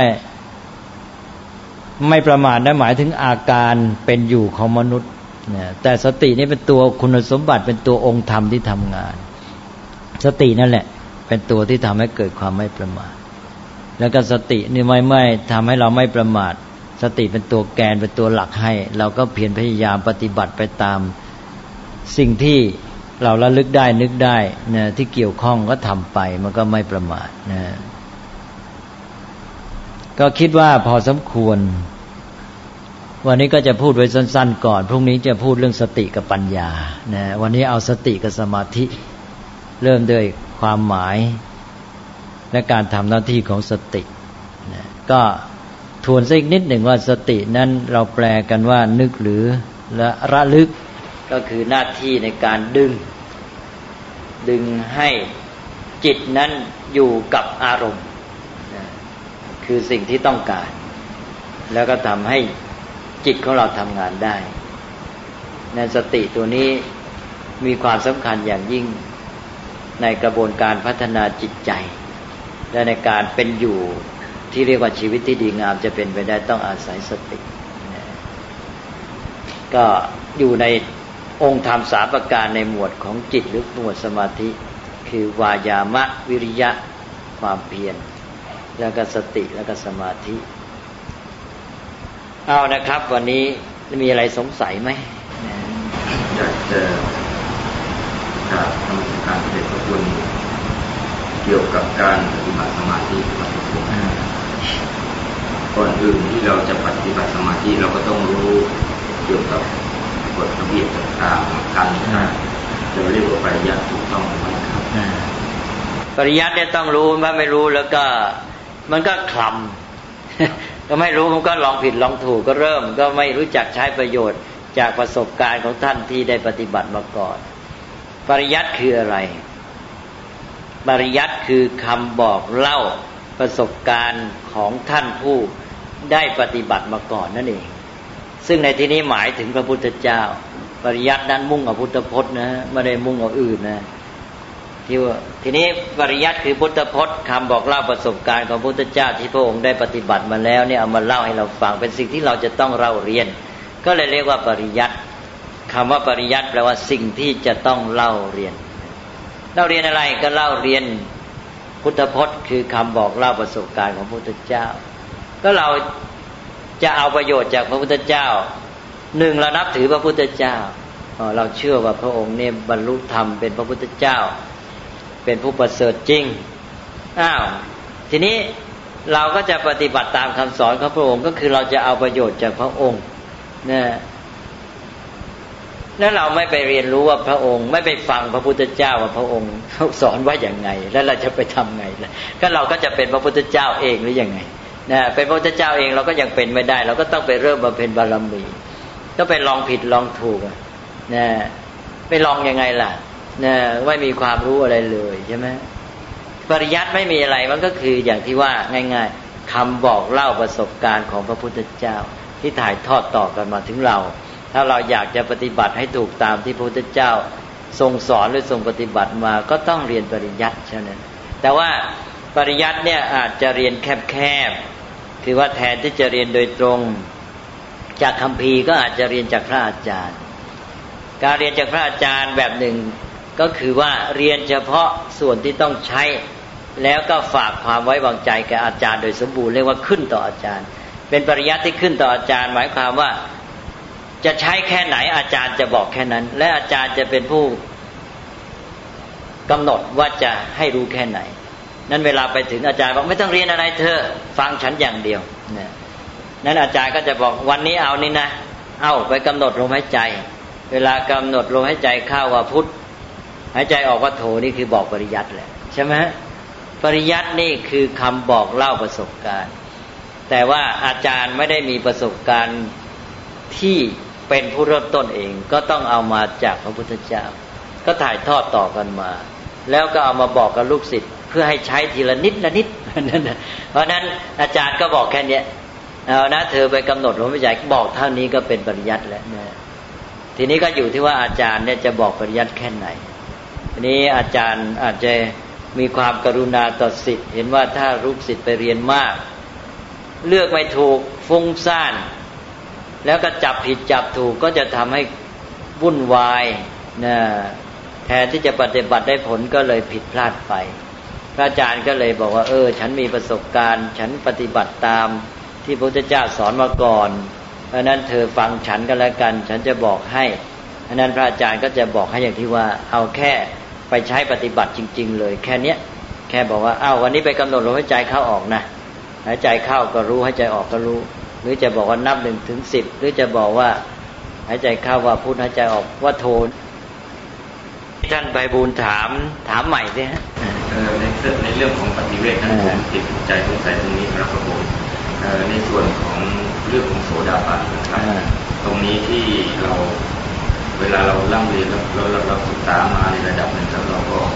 ไม่ประมาทนั้นหมายถึงอาการเป็นอยู่ของมนุษย์นะแต่สตินี่เป็นตัวคุณสมบัติเป็นตัวองค์ธรรมที่ทำงานสตินั่นแหละเป็นตัวที่ทำให้เกิดความไม่ประมาทแล้วก็สตินี่ไม่ทำให้เราไม่ประมาทสติเป็นตัวแกนเป็นตัวหลักให้เราก็เพียรพยายามปฏิบัติไปตามสิ่งที่เราระลึกได้นึกได้นะที่เกี่ยวข้องก็ทำไปมันก็ไม่ประมาทนะก็คิดว่าพอสมควรวันนี้ก็จะพูดไว้สั้นๆก่อนพรุ่งนี้จะพูดเรื่องสติกับปัญญานะวันนี้เอาสติกับสมาธิเริ่มด้วยความหมายและการทำหน้าที่ของสตินะก็ทวนสักนิดหนึ่งว่าสตินั้นเราแปลกันว่านึกหรือและระลึกก็คือหน้าที่ในการดึงให้จิตนั้นอยู่กับอารมณ์คือสิ่งที่ต้องการแล้วก็ทำให้จิตของเราทำงานได้ในสติตัวนี้มีความสำคัญอย่างยิ่งในกระบวนการพัฒนาจิตใจและในการเป็นอยู่ที่เรียกว่าชีวิตที่ดีงามจะเป็นไปได้ต้องอาศัยสติก็อยู่ในองค์ธรรม3ประการในหมวดของจิตหรือหมวดสมาธิคือวายามะวิริยะความเพียรแล้วก็สติแล้วก็สมาธิเอานะครับวันนี้มีอะไรสงสัยไหมอยากจะกราบนมัสการเดชพระคุณเกี่ยวกับการปฏิบัติสมาธิครับก่อนอื่นที่เราจะปฏิบัติสมาธิเราก็ต้องรู้เกี่ยวกับกฎระเบียบต่างๆการจะเรียกว่าปริยัติถูกต้องไหมครับปริยัติเนี่ยต้องรู้ถ้าไม่รู้แล้วก็มันก็คลำก็ไม่รู้มันก็ลองผิดลองถูกก็เริ่มก็ไม่รู้จักใช้ประโยชน์จากประสบการณ์ของท่านที่ได้ปฏิบัติมาก่อนปริยัติคืออะไรปริยัติคือคำบอกเล่าประสบการณ์ของท่านผู้ได้ปฏิบัติมาก่อนนั่นเองซึ่งในที่นี้หมายถึงพระพุทธเจ้าปริยัตินั้นมุ่งเอาพุทธพจน์นะไม่ได้มุ่งเอาอื่นนะทีนี้ปริยัติคือพุทธพจน์คำบอกเล่าประสบการณ์ของพระพุทธเจ้าที่พระองค์ได้ปฏิบัติมาแล้วเนี่ยเอามาเล่าให้เราฟังเป็นสิ่งที่เราจะต้องเล่าเรียนก็เลยเรียกว่าปริยัติคำว่าปริยัติแปลว่าสิ่งที่จะต้องเล่าเรียนเล่าเรียนอะไรก็เล่าเรียนพุทธพจน์คือคำบอกเล่าประสบการณ์ของพระพุทธเจ้าก็เราจะเอาประโยชน์จากพระพุทธเจ้าหนึ่งเรานับถือพระพุทธเจ้าเราเชื่อว่าพระองค์เนี่ยบรรลุธรรมเป็นพระพุทธเจ้าเป็นผู้ประเสริฐจริงทีนี้เราก็จะปฏิบัติตามคำสอนของพระองค์ก็คือเราจะเอาประโยชน์จากพระองค์นะแล้วเราไม่ไปเรียนรู้ว่าพระองค์ไม่ไปฟังพระพุทธเจ้าว่าพระองค์สอนว่าอย่างไงแล้วเราจะไปทำไงล่ะก็เราก็จะเป็นพระพุทธเจ้าเองหรือยังไงนะเป็นพระพุทธเจ้าเองเราก็ยังเป็นไม่ได้เราก็ต้องไปเริ่มบำเพ็ญบารมีก็ไปลองผิดลองถูกนะไปลองยังไงล่ะนะไม่มีความรู้อะไรเลยใช่ไหมปริยัติไม่มีอะไรมันก็คืออย่างที่ว่าง่ายๆคำบอกเล่าประสบการณ์ของพระพุทธเจ้าที่ถ่ายทอดต่อกันมาถึงเราถ้าเราอยากจะปฏิบัติให้ถูกตามที่พระพุทธเจ้าทรงสอนหรือทรงปฏิบัติมาก็ต้องเรียนปริยัติเท่านั้นแต่ว่าปริยัติเนี่ยอาจจะเรียนแคบๆคือว่าแทนที่จะเรียนโดยตรงจากคัมภีร์ก็อาจจะเรียนจากพระอาจารย์การเรียนจากพระอาจารย์แบบหนึ่งก็คือว่าเรียนเฉพาะส่วนที่ต้องใช้แล้วก็ฝากความไว้วางใจแก่อาจารย์โดยสมบูรณ์เรียกว่าขึ้นต่ออาจารย์เป็นปริยัติที่ขึ้นต่ออาจารย์หมายความว่าจะใช้แค่ไหนอาจารย์จะบอกแค่นั้นและอาจารย์จะเป็นผู้กำหนดว่าจะให้รู้แค่ไหนนั้นเวลาไปถึงอาจารย์บอกไม่ต้องเรียนอะไรเธอฟังฉันอย่างเดียวนั้นอาจารย์ก็จะบอกวันนี้เอานี่นะเอาไปกำหนดลมหายใจเวลากำหนดลมหายใจเข้าว่าพุทธหายใจออกว่าโทนี่คือบอกปริยัติแหละใช่ไหมปริยัตินี่คือคำบอกเล่าประสบการณ์แต่ว่าอาจารย์ไม่ได้มีประสบการณ์ที่เป็นผู้เริ่มต้นเองก็ต้องเอามาจากพระพุทธเจ้าก็ถ่ายทอดต่อกันมาแล้วก็เอามาบอกกับลูกศิษย์เพื่อให้ใช้ทีละนิดละนิดเพราะนั้นอาจารย์ก็บอกแค่นี้เอานะเธอไปกำหนดลมหายใจบอกเท่านี้ก็เป็นปริยัติแล้วนะทีนี้ก็อยู่ที่ว่าอาจารย์เนี่ยจะบอกปริยัติแค่ไหนทีนี้อาจารย์อาจจะมีความกรุณาต่อศิษย์เห็นว่าถ้าลูกศิษย์ไปเรียนมากเลือกไม่ถูกฟุ้งซ่านแล้วก็จับผิดจับถูกก็จะทำให้วุ่นวายนะแทนที่จะปฏิบัติได้ผลก็เลยผิดพลาดไปพระอาจารย์ก็เลยบอกว่าฉันมีประสบการณ์ฉันปฏิบัติตามที่พระพุทธเจ้าสอนมาก่อนเพราะนั้นเธอฟังฉันก็แล้วกันฉันจะบอกให้เพราะนั้นพระอาจารย์ก็จะบอกให้อย่างที่ว่าเอาแค่ไปใช้ปฏิบัติจริงๆเลยแค่เนี้ยแค่บอกว่าวันนี้ไปกำหนดลมหายใจเข้าออกนะหายใจเข้าก็รู้หายใจออกก็รู้หรือจะบอกว่านับ1 ถึง 10หรือจะบอกว่าหายใจเข้าว่าพุทธหายใจออกว่าโทท่านไพบูลย์ถามใหม่สิฮะในเรื่องของปฏิเวทนั้นผมติดใจสงสัยตรงนี้ครับผมในส่วนของเรื่องของโสดาบันนะครับตรงนี้ที่เราเวลาเราล่ำเรียนแล้วเราศึกษามาในระดับหนึ่งแล้วเราก็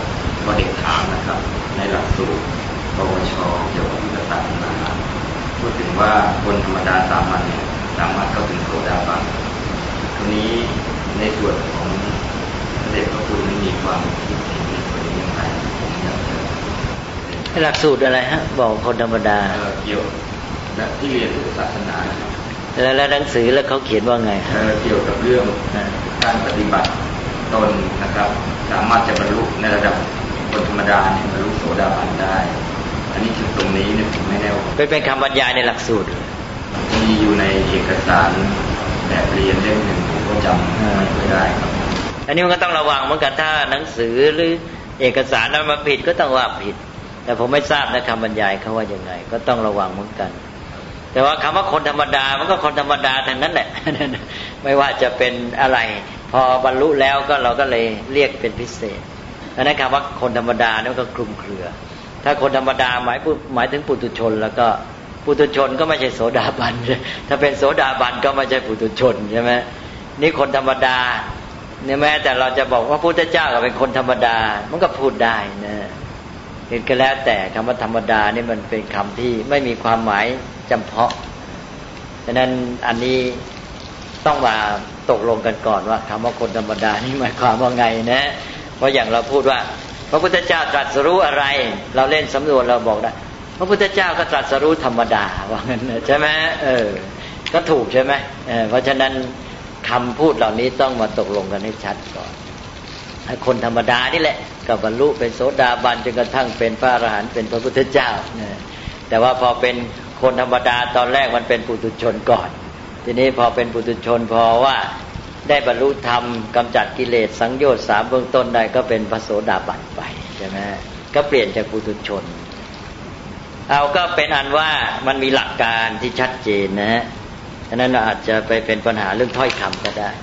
พอเด็กถามนะครับในหลักสูตรปวชเกี่ยวกับพุทธศาสนาพูดถึงว่าคนธรรมดาสามัญเนี่ยสามารถเข้าถึงโสดาบันทีนี้ในส่วนของเด็กพระคุณนั้นมีความคิดเห็นในส่วนนี้อย่างไรผมอยากจะหลักสูตรอะไรฮะบอกคนธรรมดาเกี่ยวกับที่เรียนพุทธศาสนาแล้วหนังสือแล้วเขาเขียนว่าไงเกี่ยวกับเรื่องการปฏิบัติตนนะครับสามารถจะบรรลุในระดับคนธรรมดาเนี่ยบรรลุโสดาบันได้อันนี้จุดตรงนี้เนี่ยผมไม่แน่เป็นคำบรรยายในหลักสูตรมีอยู่ในเอกสารแบบเรียนเล่มหนึ่งผมก็จำไม่ได้ครับอันนี้มันก็ต้องระวังเหมือนกันถ้าหนังสือหรือเอกสารนั้นมาผิดก็ต้องว่าผิดแต่ผมไม่ทราบนะคำบรรยายเขาว่ายังไงก็ต้องระวังเหมือนกันแต่ว่าคำว่าคนธรรมดามันก็คนธรรมดาทั้งนั้นแหละไม่ว่าจะเป็นอะไรพอบรรลุแล้วก็เราก็เลยเรียกเป็นพิเศษดังนั้นคำว่าคนธรรมดาเนี่ยก็คลุมเครือถ้าคนธรรมดาหมายถึงปุถุชนแล้วก็ปุถุชนก็ไม่ใช่โสดาบันถ้าเป็นโสดาบันก็ไม่ใช่ปุถุชนใช่ไหมนี่คนธรรมดาเนี่ยแม้แต่เราจะบอกว่าพระพุทธเจ้าก็เป็นคนธรรมดามันก็พูดได้นะเห็นก็แล้วแต่คำว่าธรรมดานี่มันเป็นคำที่ไม่มีความหมายจำเพาะดังนั้นอันนี้ต้องมาตกลงกันก่อนว่าคำว่าคนธรรมดานี่หมายความว่าไงนะเพราะอย่างเราพูดว่าพระพุทธเจ้าตรัสรู้อะไรเราเล่นสำนวนเราบอกได้พระพุทธเจ้าก็ตรัสรู้ธรรมดาว่างั้นใช่ไหมก็ถูกใช่ไหมเพราะฉะนั้นคำพูดเหล่านี้ต้องมาตกลงกันให้ชัดก่อนคนธรรมดานี่แหละก็บรรลุเป็นโสดาบันจนกระทั่งเป็นพระอรหันต์เป็นพระพุทธเจ้าแต่ว่าพอเป็นคนธรรมดาตอนแรกมันเป็นปุถุชนก่อนทีนี้พอเป็นปุถุชนพอว่าได้บรรลุธรรมกำจัดกิเลสสังโยชน์3เบื้องต้นได้ก็เป็นพระโสดาบันไปใช่ไหมก็เปลี่ยนจากปุถุชนเอาก็เป็นอันว่ามันมีหลักการที่ชัดเจนนะฮะฉะนั้นอาจจะไปเป็นปัญหาเรื่องถ้อยคำก็ได้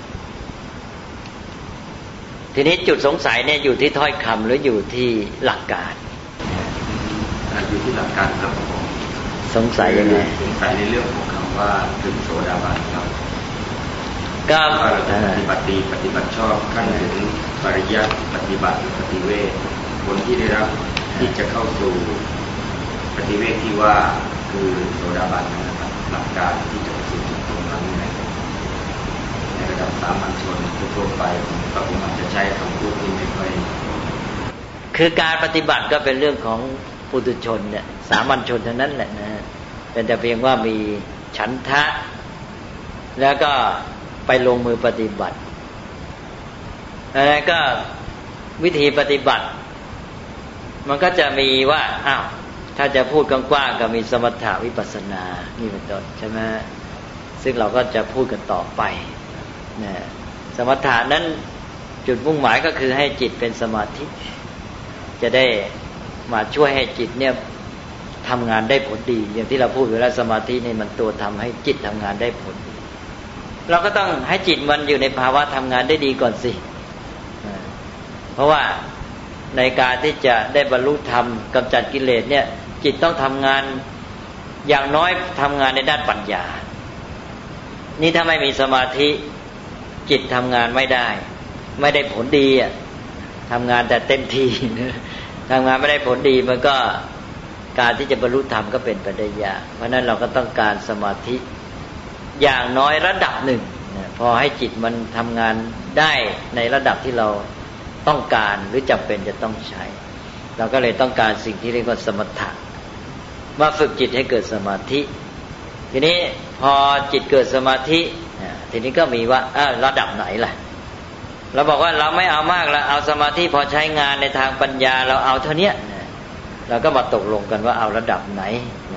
ทีนี้จุดสงสัยเนี่ยอยู่ที่ถ้อยคำหรืออยู่ที่หลักการอยู่ที่หลักการครับผมสงสัยยังไงสงสัยในเรื่องของคำว่าถึงโสดาบันครับก็เราจะปฏิบัติดีปฏิบัติชอบขั้นถึงปริยัติปฏิบัติปฏิเวทผลที่ได้รับที่จะเข้าสู่ปฏิเวทที่ว่าคือโสดาบันนะครับหลักการที่จะสู่ตรงนั้นในระดับสามัญชนทั่วไปก็คงอาจจะใช้คำพูดที่ไม่ค่อยคือการปฏิบัติก็เป็นเรื่องของปุถุชนเนี่ยสามัญชนเท่านั้นแหละนะเป็นแต่เพียงว่ามีฉันทะแล้วก็ไปลงมือปฏิบัติแล้วก็วิธีปฏิบัติมันก็จะมีว่าอ้าวถ้าจะพูดกว้างๆก็มีสมถะวิปัสสนานี่เป็นต้นใช่ไหมซึ่งเราก็จะพูดกันต่อไปนะสมถะนั้นจุดมุ่งหมายก็คือให้จิตเป็นสมาธิจะได้มาช่วยให้จิตเนี่ยทำงานได้ผลดีอย่างที่เราพูดอยู่แล้วสมาธินี่มันตัวทำให้จิตทำงานได้ผลดีเราก็ต้องให้จิตมันอยู่ในภาวะทำงานได้ดีก่อนสิเพราะว่าในการที่จะได้บรรลุธรรมกำจัดกิเลสเนี่ยจิตต้องทำงานอย่างน้อยทำงานในด้านปัญญานี่ถ้าไม่มีสมาธิจิตทำงานไม่ได้ผลดีอ่ะทำงานแต่เต็มที่ทำงานไม่ได้ผลดีมันก็การที่จะบรรลุธรรมก็เป็นไปได้ยากเพราะนั้นเราก็ต้องการสมาธิอย่างน้อยระดับหนึ่งพอให้จิตมันทำงานได้ในระดับที่เราต้องการหรือจำเป็นจะต้องใช้เราก็เลยต้องการสิ่งที่เรียกว่าสมถะมาฝึกจิตให้เกิดสมาธิทีนี้พอจิตเกิดสมาธิทีนี้ก็มีว่าระดับไหนล่ะเราบอกว่าเราไม่เอามากแล้วเอาสมาธิพอใช้งานในทางปัญญาเราเอาเท่านี้เราก็มาตกลงกันว่าเอาระดับไหน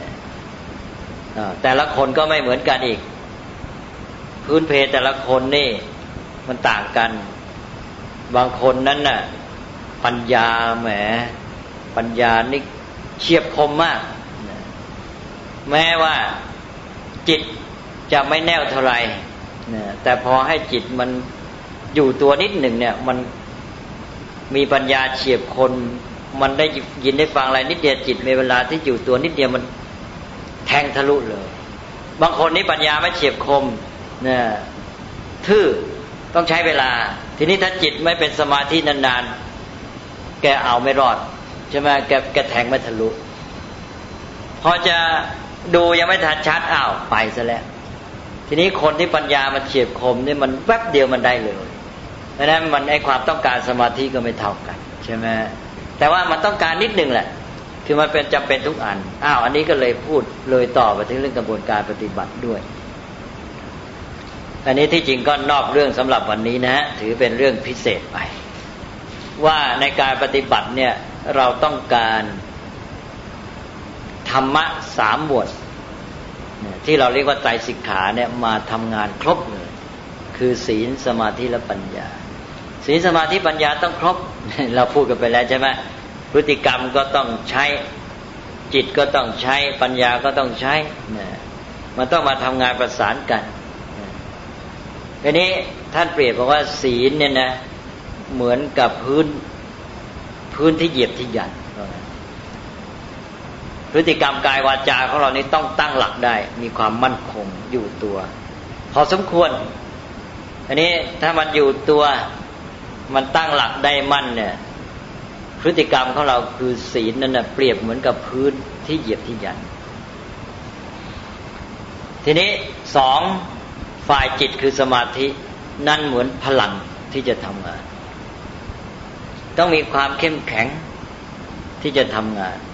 แต่ละคนก็ไม่เหมือนกันอีกพื้นเพแต่ละคนนี่มันต่างกันบางคนนั้นน่ะปัญญาแหมปัญญานี่เฉียบคมมากแม้ว่าจิตจะไม่แน่วเท่าไหร่แต่พอให้จิตมันอยู่ตัวนิดหนึ่งเนี่ยมันมีปัญญาเฉียบคมมันได้ยินได้ฟังอะไรนิดเดียวจิตในเวลาที่อยู่ตัวนิดเดียวมันแทงทะลุเลยบางคนนี่ปัญญาไม่เฉียบคมเนี่ยทื่อต้องใช้เวลาทีนี้ถ้าจิตไม่เป็นสมาธินานแกเอาไม่รอดใช่ไหมแกแทงไม่ทะลุพอจะดูยังไม่ทันชัดอ้าวไปซะแล้วทีนี้คนที่ปัญญามันเฉียบคมนี่มันแวบเดียวมันได้เลยเพราะฉะนั้นมันไอ้ความต้องการสมาธิก็ไม่เท่ากันใช่ไหมแต่ว่ามันต้องการนิดนึงแหละคือมันเป็นจำเป็นทุกอันอันนี้ก็เลยพูดเลยต่อไปถึงเรื่องกระบวนการปฏิบัติด้วยอันนี้ที่จริงก็นอกเรื่องสำหรับวันนี้นะถือเป็นเรื่องพิเศษไปว่าในการปฏิบัติเนี่ยเราต้องการธรรมะ3หมวดที่เราเรียกว่าไตรสิกขาเนี่ยมาทำงานครบเลยคือศีลสมาธิและปัญญาศีลสมาธิปัญญาต้องครบเราพูดกันไปแล้วใช่ไหมพฤติกรรมก็ต้องใช้จิตก็ต้องใช้ปัญญาก็ต้องใช้มันต้องมาทำงานประสานกันทีนี้ท่านเปรียบบอกว่าศีลเนี่ยนะเหมือนกับพื้นที่เหยียบที่หยันพฤติกรรมกายวาจาของเรานี่ต้องตั้งหลักได้มีความมั่นคงอยู่ตัวพอสมควรอันนี้ถ้ามันอยู่ตัวมันตั้งหลักได้มั่นเนี่ยพฤติกรรมของเราคือศีลนั่นน่ะเปรียบเหมือนกับพื้นที่เหยียบที่หยันทีนี้2ฝ่ายจิตคือสมาธินั่นเหมือนพลังที่จะทำงานต้องมีความเข้มแข็งที่จะทำงาน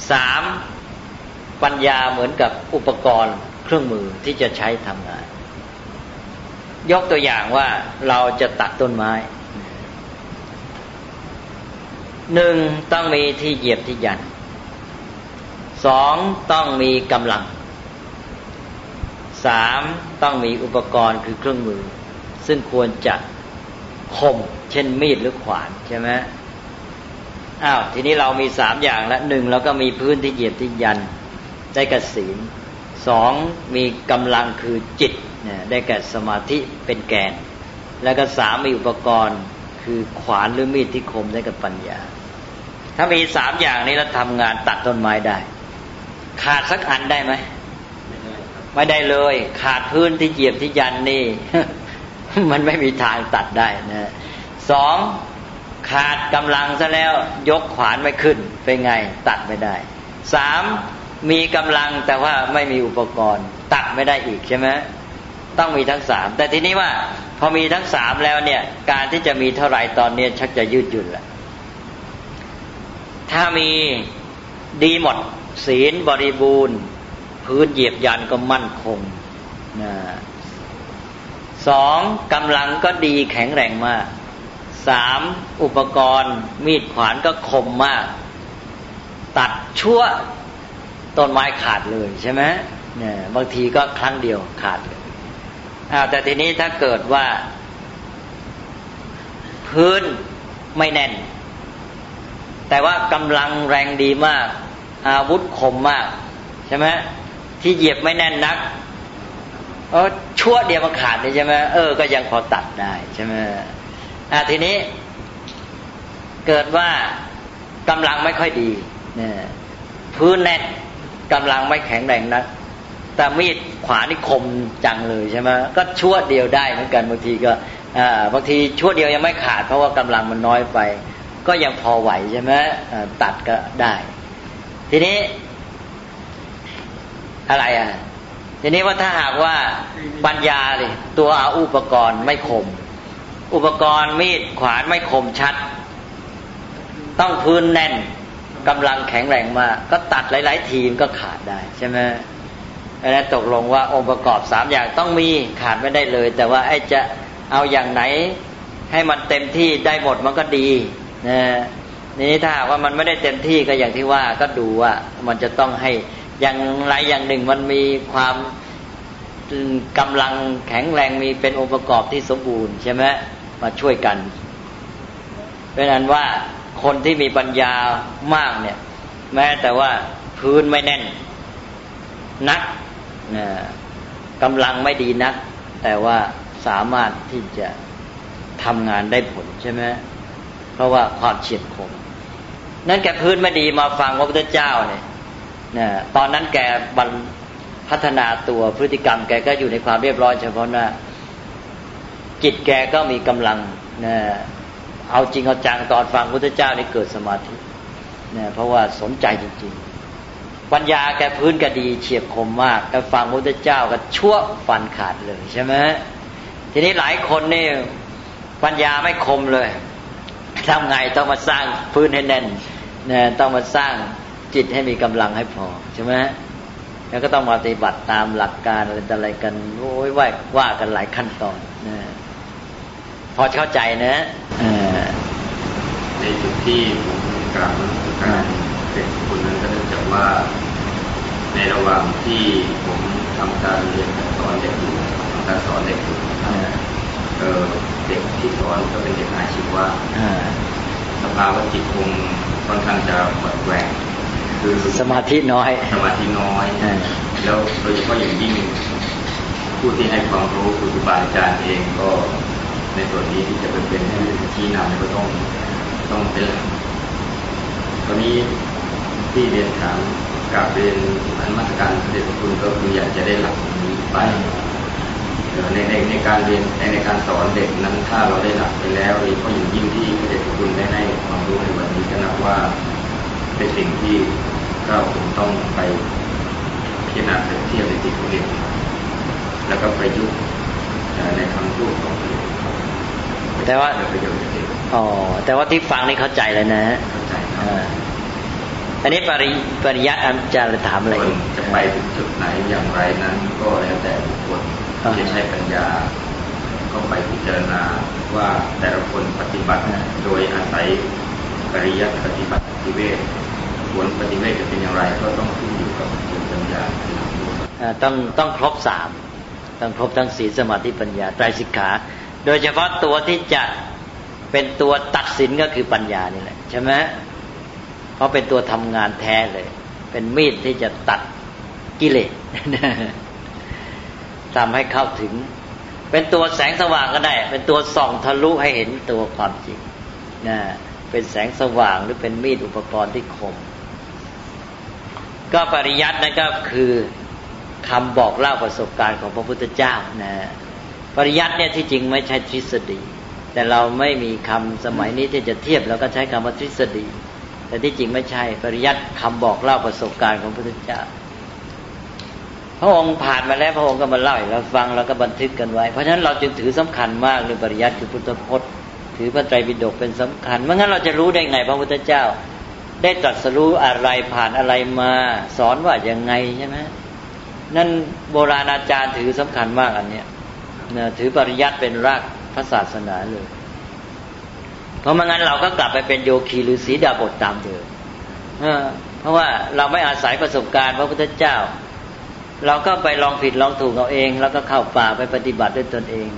3ปัญญาเหมือนกับอุปกรณ์เครื่องมือที่จะใช้ทำงานยกตัวอย่างว่าเราจะตัดต้นไม้1ต้องมีที่เหยียบที่ยัน2ต้องมีกำลัง3ต้องมีอุปกรณ์คือเครื่องมือซึ่งควรจะคมเช่นมีดหรือขวานใช่ไหมทีนี้เรามี3อย่างแล้ว1เราก็มีพื้นที่เหยียบที่ยันได้แก่ศีล2มีกำลังคือจิตได้แก่สมาธิเป็นแกนแล้วก็3มีอุปกรณ์คือขวานหรือมีดที่คมได้แก่ปัญญาถ้ามี3อย่างนี้แล้วทำงานตัดต้นไม้ได้ขาดสักอันได้ไหมไม่ได้เลยขาดพื้นที่เหยียบที่ยันนี่ มันไม่มีทางตัดได้นะ2ขาดกำลังซะแล้วยกขวานไม่ขึ้นเป็นไงตัดไม่ได้3มีกำลังแต่ว่าไม่มีอุปกรณ์ตัดไม่ได้อีกใช่ไหมต้องมีทั้ง3แต่ทีนี้ว่าพอมีทั้ง3แล้วเนี่ยการที่จะมีเท่าไหร่ตอนนี้ชักจะยืดหยุ่นละถ้ามีดีหมดศีลบริบูรณ์พื้นเหยียบยันก็มั่นคงนะ2กำลังก็ดีแข็งแรงมาก3อุปกรณ์มีดขวานก็คมมากตัดชั่วต้นไม้ขาดเลยใช่ไหมเนี่ยบางทีก็ครั้งเดียวขาดเลยแต่ทีนี้ถ้าเกิดว่าพื้นไม่แน่นแต่ว่ากำลังแรงดีมากอาวุธคมมากใช่ไหมที่เหยียบไม่แน่นนักชั่วเดียวมันขาดเลยใช่ไหมก็ยังพอตัดได้ใช่ไหมทีนี้เกิดว่ากำลังไม่ค่อยดีเนี่ยพื้นแน่นกำลังไม่แข็งแรงนักแต่มีดขวานี่คมจังเลยใช่ไหมก็ชั่วเดียวได้เหมือนกันบางทีก็บางทีชั่วเดียวยังไม่ขาดเพราะว่ากำลังมันน้อยไปก็ยังพอไหวใช่ไหมตัดก็ได้ทีนี้อะไรทีนี้ว่าถ้าหากว่าปัญญาเลยตัวอุปกรณ์ไม่คมอุปกรณ์มีดขวานไม่คมชัดต้องพื้นแน่นกำลังแข็งแรงมากก็ตัดหลายๆทีมก็ขาดได้ใช่ไหมแล้วตกลงว่าองค์ประกอบ3อย่างต้องมีขาดไม่ได้เลยแต่ว่าจะเอาอย่างไหนให้มันเต็มที่ได้หมดมันก็ดีนี่ถ้าว่ามันไม่ได้เต็มที่ก็อย่างที่ว่าก็ดูว่ามันจะต้องให้อย่างไรอย่างหนึ่งมันมีความกำลังแข็งแรงมีเป็นองค์ประกอบที่สมบูรณ์ใช่ไหมมาช่วยกันเพราะนั้นว่าคนที่มีปัญญามากเนี่ยแม้แต่ว่าพื้นไม่แน่นนักกำลังไม่ดีนักแต่ว่าสามารถที่จะทำงานได้ผลใช่ไหมเพราะว่าความเฉียบคมนั่นแกพื้นไม่ดีมาฟังพระพุทธเจ้าเนี่ยตอนนั้นแกพัฒนาตัวพฤติกรรมแกก็อยู่ในความเรียบร้อยเฉพาะหน้าจิตแกก็มีกำลังคเอาจริงเอาจังตอนฟังพุทธเจ้านี่เกิดสมาธิเนี่ยเพราะว่าสนใจจริงๆปัญญาแกพื้นก็ดีเฉียบคมมากแต่ฟังพุทธเจ้าก็ชั่วฟันขาดเลยใช่ไหมทีนี้หลายคนนี่ปัญญาไม่คมเลยทำไงต้องมาสร้างพื้นให้แน่นเนี่ยต้องมาสร้างจิตให้มีกำลังให้พอใช่ไหมแล้วก็ต้องมาปฏิบัติตามหลักการอะไรกันโอ้ยว่ากันหลายขั้นตอนนะพอเข้าใจนะในจุดที่ผมกล่าวเรื่องการเป็นคนนั้นก็เนื่องจากว่าในระหว่างที่ผมทำการเรียนสอนเด็กอยู่ทำการสอนเด็กอยู่เด็กที่สอนก็เป็นเด็กอาชีวะสภาวะจิตคงค่อนข้างจะหดแหว่งคือสมาธิน้อยแล้วโดยเฉพาะอย่างยิ่งผู้ที่ให้ความรู้คือครูบาอาจารย์เองก็ในส่วนนี้ที่จะเป็นชี้นำก็ต้องเป็นหลักตอนนี้ที่เรียนถามกับเรียนอันมาตรการเด็กคุณก็คืออยากจะได้หลักนี้ไปในการเรียนในการสอนเด็กนั้นถ้าเราได้หลักไปแล้วโดยเฉพาะอย่างยิ่งที่เด็กคุณได้ให้ความรู้ในวันนี้ก็นับว่าเป็นสิ่งที่เราคงต้องไปพิจารณาเทียบในจิตของเด็กแล้วก็ประยุกต์ในคำพูดของเด็กแต่ว่าแต่ว่าที่ฟังนี่เข้าใจเลยนะเข้าใจอันนี้ปริยัติอาจารย์ถามอะไรจะไปถึงจุดไหนอย่างไรนั้นก็แล้วแต่บุคคลที่ใช้ปัญญาก็ไปพิจารณาว่าแต่ละคนปฏิบัติโดยอาศัยปริยัติปฏิบัติปฏิเวทผลปฏิเวทจะเป็นอย่างไรก็ต้องขึ้นอยู่กับปัญญาต้องครบ3ต้องครบทั้งศีลสมาธิปัญญาไตรสิกขาโดยเฉพาะตัวที่จะเป็นตัวตัดสินก็คือปัญญานี่แหละใช่ไหมเพราะเป็นตัวทำงานแท้เลยเป็นมีดที่จะตัดกิเลสทำให้เข้าถึงเป็นตัวแสงสว่างก็ได้เป็นตัวส่องทะลุให้เห็นตัวความจริงนะเป็นแสงสว่างหรือเป็นมีดอุปกรณ์ที่คมก็ปริยัตินั่นก็คือคำบอกเล่าประสบการณ์ของพระพุทธเจ้านะปริยัติเนี่ยที่จริงไม่ใช่ทฤษฎีแต่เราไม่มีคำสมัยนี้ที่จะเทียบแล้วก็ใช้คำว่าทฤษฎีแต่ที่จริงไม่ใช่ปริยัติคำบอกเล่าประสบการณ์ของพระพุทธเจ้าพระองค์ผ่านมาแล้วพระองค์ก็มาเล่าให้เราฟังแล้วก็บันทึกกันไว้เพราะฉะนั้นเราจึงถือสำคัญมากเรื่องปริยัติคือพุทธพจน์ถือพระไตรปิฎกเป็นสำคัญไม่งั้นเราจะรู้ได้ไงพระพุทธเจ้าได้ตรัสรู้อะไรผ่านอะไรมาสอนว่ายังไงใช่ไหมนั่นโบราณอาจารย์ถือสำคัญมากอันเนี้ยถือปริยัติเป็นรากพระศาสนาเลยเพราะไม่งั้นเราก็กลับไปเป็นโยคีหรือสีดาบทตามเดิมเพราะว่าเราไม่อาศัยประสบการณ์พระพุทธเจ้าเราก็ไปลองผิดลองถูกเอาเองแล้วก็เข้าป่าไปปฏิบัติด้วยตนเอง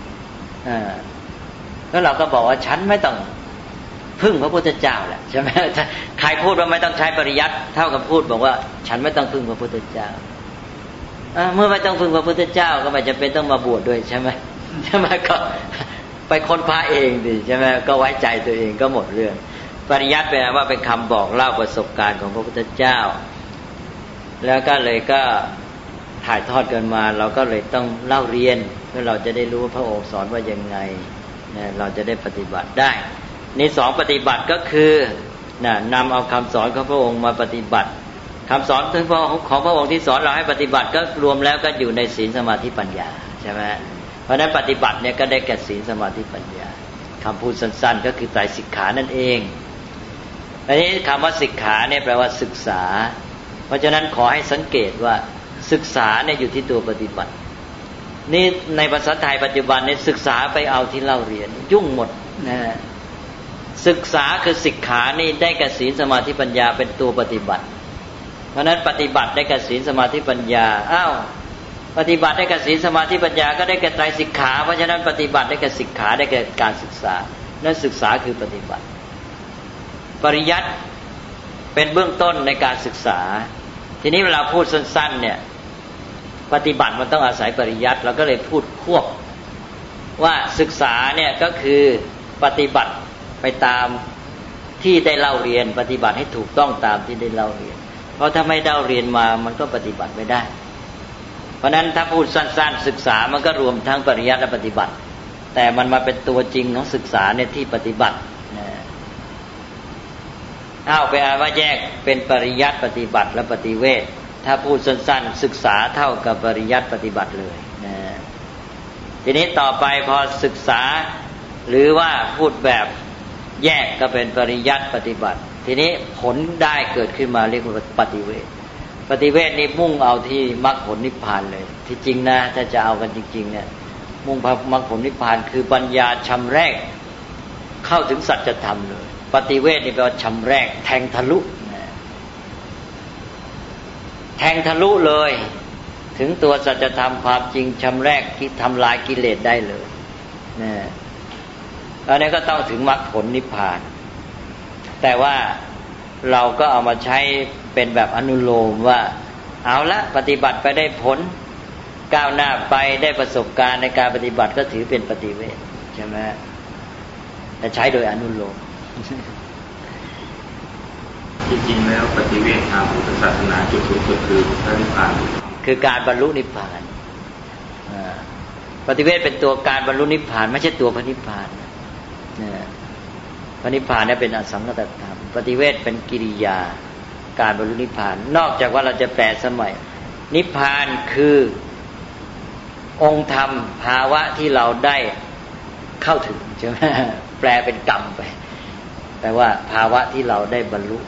แล้วเราก็บอกว่าฉันไม่ต้องพึ่งพระพุทธเจ้าแหละใช่ไหมใครพูดว่าไม่ต้องใช้ปริยัติเท่ากับพูดบอกว่าฉันไม่ต้องพึ่งพระพุทธเจ้าเมื่อไม่ต้องพึ่งพระพุทธเจ้าก็ไม่จำเป็นต้องมาบวชด้วยใช่ไหมก็ไปค้นพระเองดิใช่ไหมก็ไว้ใจตัวเองก็หมดเรื่องปริยัติแปลว่าเป็นคำบอกเล่าประสบการณ์ของพระพุทธเจ้าแล้วก็เลยก็ถ่ายทอดกันมาเราก็เลยต้องเล่าเรียนเพื่อเราจะได้รู้ว่าพระองค์สอนว่ายังไงเราจะได้ปฏิบัติได้นี่2ปฏิบัติก็คือนำเอาคำสอนของพระองค์มาปฏิบัติคำสอนของพระองค์ที่สอนเราให้ปฏิบัติก็รวมแล้วก็อยู่ในศีลสมาธิปัญญาใช่ไหมเพราะนั้นปฏิบัติเนี่ยก็ได้แก่ศีลสมาธิปัญญาคำพูดสั้นๆก็คือไตรสิกขานั่นเองอันนี้คำว่าสิกขาเนี่ยแปลว่าศึกษาเพราะฉะนั้นขอให้สังเกตว่าศึกษาเนี่ยอยู่ที่ตัวปฏิบัตินี่ในภาษาไทยปัจจุบันเนี่ยศึกษาไปเอาที่เล่าเรียนยุ่งหมดนะศึกษาคือสิกขานี่ได้แก่ศีลสมาธิปัญญาเป็นตัวปฏิบัติเพราะนั้นปฏิบัติได้แก่ศีลสมาธิปัญญาปฏิบัติได้แก่ศีลสมาธิปัญญาก็ได้แก่ไตรสิกขาเพราะฉะนั้นปฏิบัติได้แก่สิกขาได้แก่การศึกษานั่นศึกษาคือปฏิบัติปริยัติเป็นเบื้องต้นในการศึกษาทีนี้เวลาพูดสั้นๆเนี่ยปฏิบัติมันต้องอาศัยปริยัติเราก็เลยพูดควบว่าศึกษาเนี่ยก็คือปฏิบัติไปตามที่ได้เล่าเรียนปฏิบัติให้ถูกต้องตามที่ได้เล่าเรียนเพราะถ้าไม่ได้เรียนมามันก็ปฏิบัติไม่ได้เพราะนั้นถ้าพูดสั้นๆศึกษามันก็รวมทั้งปริยัติและปฏิบัติแต่มันมาเป็นตัวจริงของศึกษาเนี่ยที่ปฏิบัติไปอ่านว่าแยกเป็นปริยัติปฏิบัติและปฏิเวทถ้าพูดสั้นๆศึกษาเท่ากับปริยัติปฏิบัติเลยนะทีนี้ต่อไปพอศึกษาหรือว่าพูดแบบแยกก็เป็นปริยัติปฏิบัติทีนี้ผลได้เกิดขึ้นมาเรียกว่าปฏิเวทปฏิเวทนี่มุ่งเอาที่มรรคผลนิพพานเลยที่จริงนะถ้าจะเอากันจริงๆเนี่ยมุ่งมรรคผลนิพพานคือปัญญาชำแรกเข้าถึงสัจธรรมเลยปฏิเวทนี่แปลว่าชำแรกแทงทะลุแทงทะลุเลยถึงตัวสัจธรรมความจริงชำแรกที่ทำลายกิเลสได้เลยนะอันนี้ก็ต้องถึงมรรคผลนิพพานแต่ว่าเราก็เอามาใช้เป็นแบบอนุโลมว่าเอาละปฏิบัติไปได้ผลก้าวหน้าไปได้ประสบการณ์ในการปฏิบัติก็ถือเป็นปฏิเวทใช่ไหมแต่ใช้โดยอนุโลมจริงๆแล้วปฏิเวททางพุทธศาสนาจุดสูงสุดคือพระนิพพานคือการบรรลุนิพพานปฏิเวทเป็นตัวการบรรลุนิพพานไม่ใช่ตัวพระนิพพานพระนิพพานเนี่ยเป็นอสังขตธรรมปฏิเวทเป็นกิริยาการบรรลุนิพพานนอกจากว่าเราจะแปลสมัยนิพพานคือองค์ธรรมภาวะที่เราได้เข้าถึงใช่ไหมแปลเป็นกรรมไปแปลว่าภาวะที่เราได้บรรลุ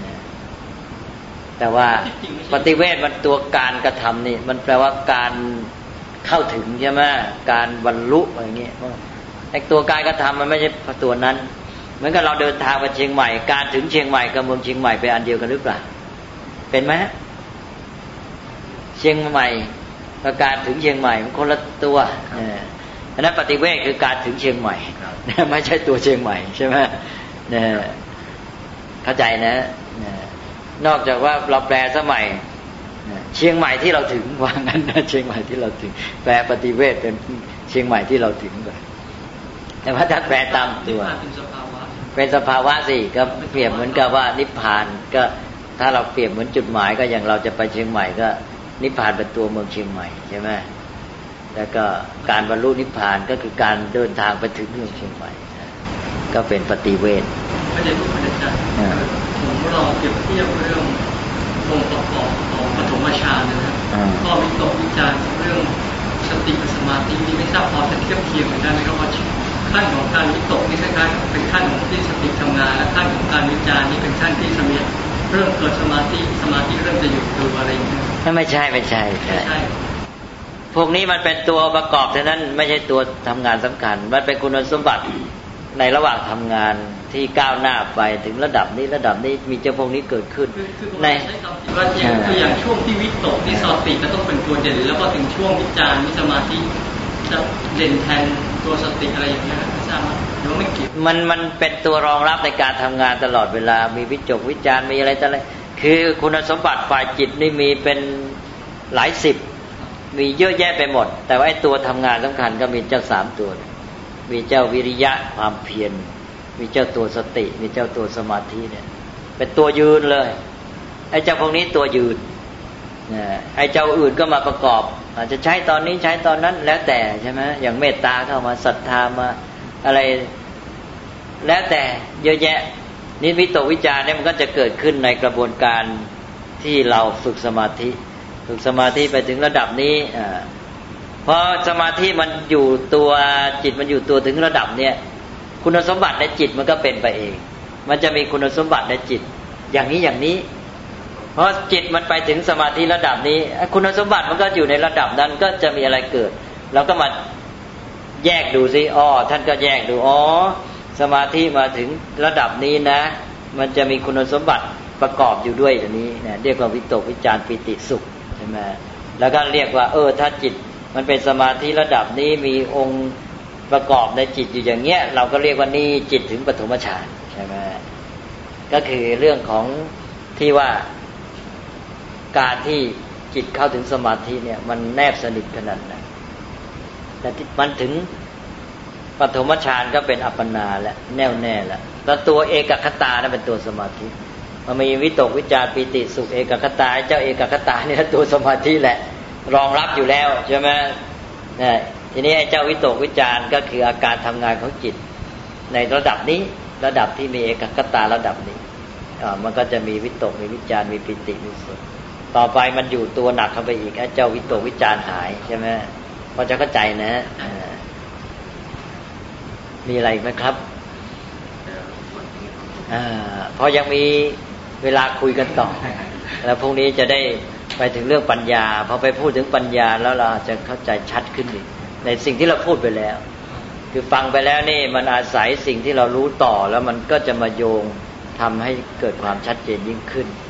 แต่ว่าปฏิเวทมันตัวการกระทำนี่มันแปลว่าการเข้าถึงใช่ไหมการบรรลุอะไรเงี้ยไอ้ตัวการกระทำมันไม่ใช่ตัวนั้นเหมือนกับเราเดินทางไปเชียงใหม่การถึงเชียงใหม่กับเมืองเชียงใหม่เป็นอันเดียวกันหรือเปล่าเป็นไหมเชียงใหม่กับการถึงเชียงใหม่มันคนละตัวอันนั้นปฏิเวทคือการถึงเชียงใหม่ไม่ใช่ตัวเชียงใหม่ใช่ไหมเข้าใจนะนอกจากว่าเราแปลสมัยเชียงใหม่ที่เราถึงว่างั้นนะเชียงใหม่ที่เราถึงแปลปฏิเวทเป็นเชียงใหม่ที่เราถึงไปแต่ว่าถ้าแปลตามตัวเป็นสภาวะสิก็เปรียบเหมือนกับว่านิพพานก็ถ้าเราเปรียบเหมือนจุดหมายก็อย่างเราจะไปเชียงใหม่ก็นิพพานเป็นตัวเมืองเชียงใหม่ใช่ไหมแล้วก็การบรรลุนิพพานก็คือการเดินทางไปถึงเมืองเชียงใหม่ก็เป็นปฏิเวทไม่ได้รู้ไม่ได้จัดผมลองเปรียบเทียบเรื่ององค์ประกอบของปฐมฌานนะครับข้อวิตกวิจารณ์เรื่องสติกับสมาธินี่ไม่ทราบพอจะเทียบเคียงกันได้ไหมครับว่าขั้นของการวิตกนี่คล้ายๆเป็นขั้นของที่สติทำงานและขั้นของการวิจารณ์นี่เป็นขั้นที่สมาธิเริ่มเกิดสมาธิเริ่มจะหยุดตัวอะไรอย่างเงี้ยไม่ใช่พวกนี้มันเป็นตัวประกอบเท่านั้นไม่ใช่ตัวทำงานสำคัญมันเป็นคุณสมบัติในระหว่างทำงานที่ก้าวหน้าไปถึงระดับนี้มีเจ้าพวกนี้เกิดขึ้นในว่าอย่างช่วงที่วิตกนี่สติก็ต้องเป็นตัวเด่นแล้วพอถึงช่วงวิจารณ์วิสมาธิจะเด่นแทนตัวสติอะไรอย่างเงี้ยไม่ทราบหรือไม่เกี่ยวมันเป็นตัวรองรับในการทำงานตลอดเวลามีวิจกวิจารณ์มีอะไรต่ออะไรคือคุณสมบัติฝ่ายจิตนี่มีเป็นหลายสิบมีเยอะแยะไปหมดแต่ว่าไอ้ตัวทำงานสำคัญก็มีเจ้า3ตัวมีเจ้าวิริยะความเพียรมีเจ้าตัวสติมีเจ้าตัวสมาธิเนี่ยเป็นตัวยืนเลยไอ้เจ้าพวกนี้ตัวยืนไอ้เจ้าอื่นก็มาประกอบอาจจะใช้ตอนนี้ใช้ตอนนั้นแล้วแต่ใช่ไหมอย่างเมตตาเข้ามาศรัทธามาอะไรแล้วแต่เยอะแยะนิวิตกวิจารเนี่ยมันก็จะเกิดขึ้นในกระบวนการที่เราฝึกสมาธิไปถึงระดับนี้เพราะสมาธิมันอยู่ตัวจิตมันอยู่ตัวถึงระดับเนี้ยคุณสมบัติในจิตมันก็เป็นไปเองมันจะมีคุณสมบัติในจิตอย่างนี้เพราะจิตมันไปถึงสมาธิระดับนี้คุณสมบัติมันก็อยู่ในระดับนั้นก็จะมีอะไรเกิดเราก็มาแยกดูสิท่านก็แยกดูสมาธิมาถึงระดับนี้นะมันจะมีคุณสมบัติประกอบอยู่ด้วยอันนี้นะเรียกว่าวิตกวิจารปิติสุขใช่ไหมแล้วก็เรียกว่าถ้าจิตมันเป็นสมาธิระดับนี้มีองค์ประกอบในจิตอยู่อย่างเงี้ยเราก็เรียกว่านี่จิตถึงปฐมฌานใช่ไหมก็คือเรื่องของที่ว่าการที่จิตเข้าถึงสมาธิเนี่ยมันแนบสนิทขนาดไหนแต่มันถึงปฐมฌานก็เป็นอัปปนาแล้วแน่วแน่แล้วตัวเอกคตานั่นเป็นตัวสมาธิมันมีวิตกวิจารปิติสุขเอกคตาเจ้าเอกคตาเนี่ยตัวสมาธิแหละรองรับอยู่แล้วใช่ไหมทีนี้ไอ้เจ้าวิตกวิจารก็คืออาการทำงานของจิตในระดับนี้ระดับที่มีเอกคตาระดับนี้มันก็จะมีวิตกมีวิจารมีปิติมีสุขต่อไปมันอยู่ตัวหนักเข้าไปอีกเจ้าวิตกวิจารหายใช่ไหมพอจะเข้าใจนะมีอะไรอีกไหมครับพอยังมีเวลาคุยกันต่อแล้วพรุ่งนี้จะได้ไปถึงเรื่องปัญญาพอไปพูดถึงปัญญาแล้วเราจะเข้าใจชัดขึ้นอีกในสิ่งที่เราพูดไปแล้วคือฟังไปแล้วนี่มันอาศัยสิ่งที่เรารู้ต่อแล้วมันก็จะมาโยงทำให้เกิดความชัดเจนยิ่งขึ้น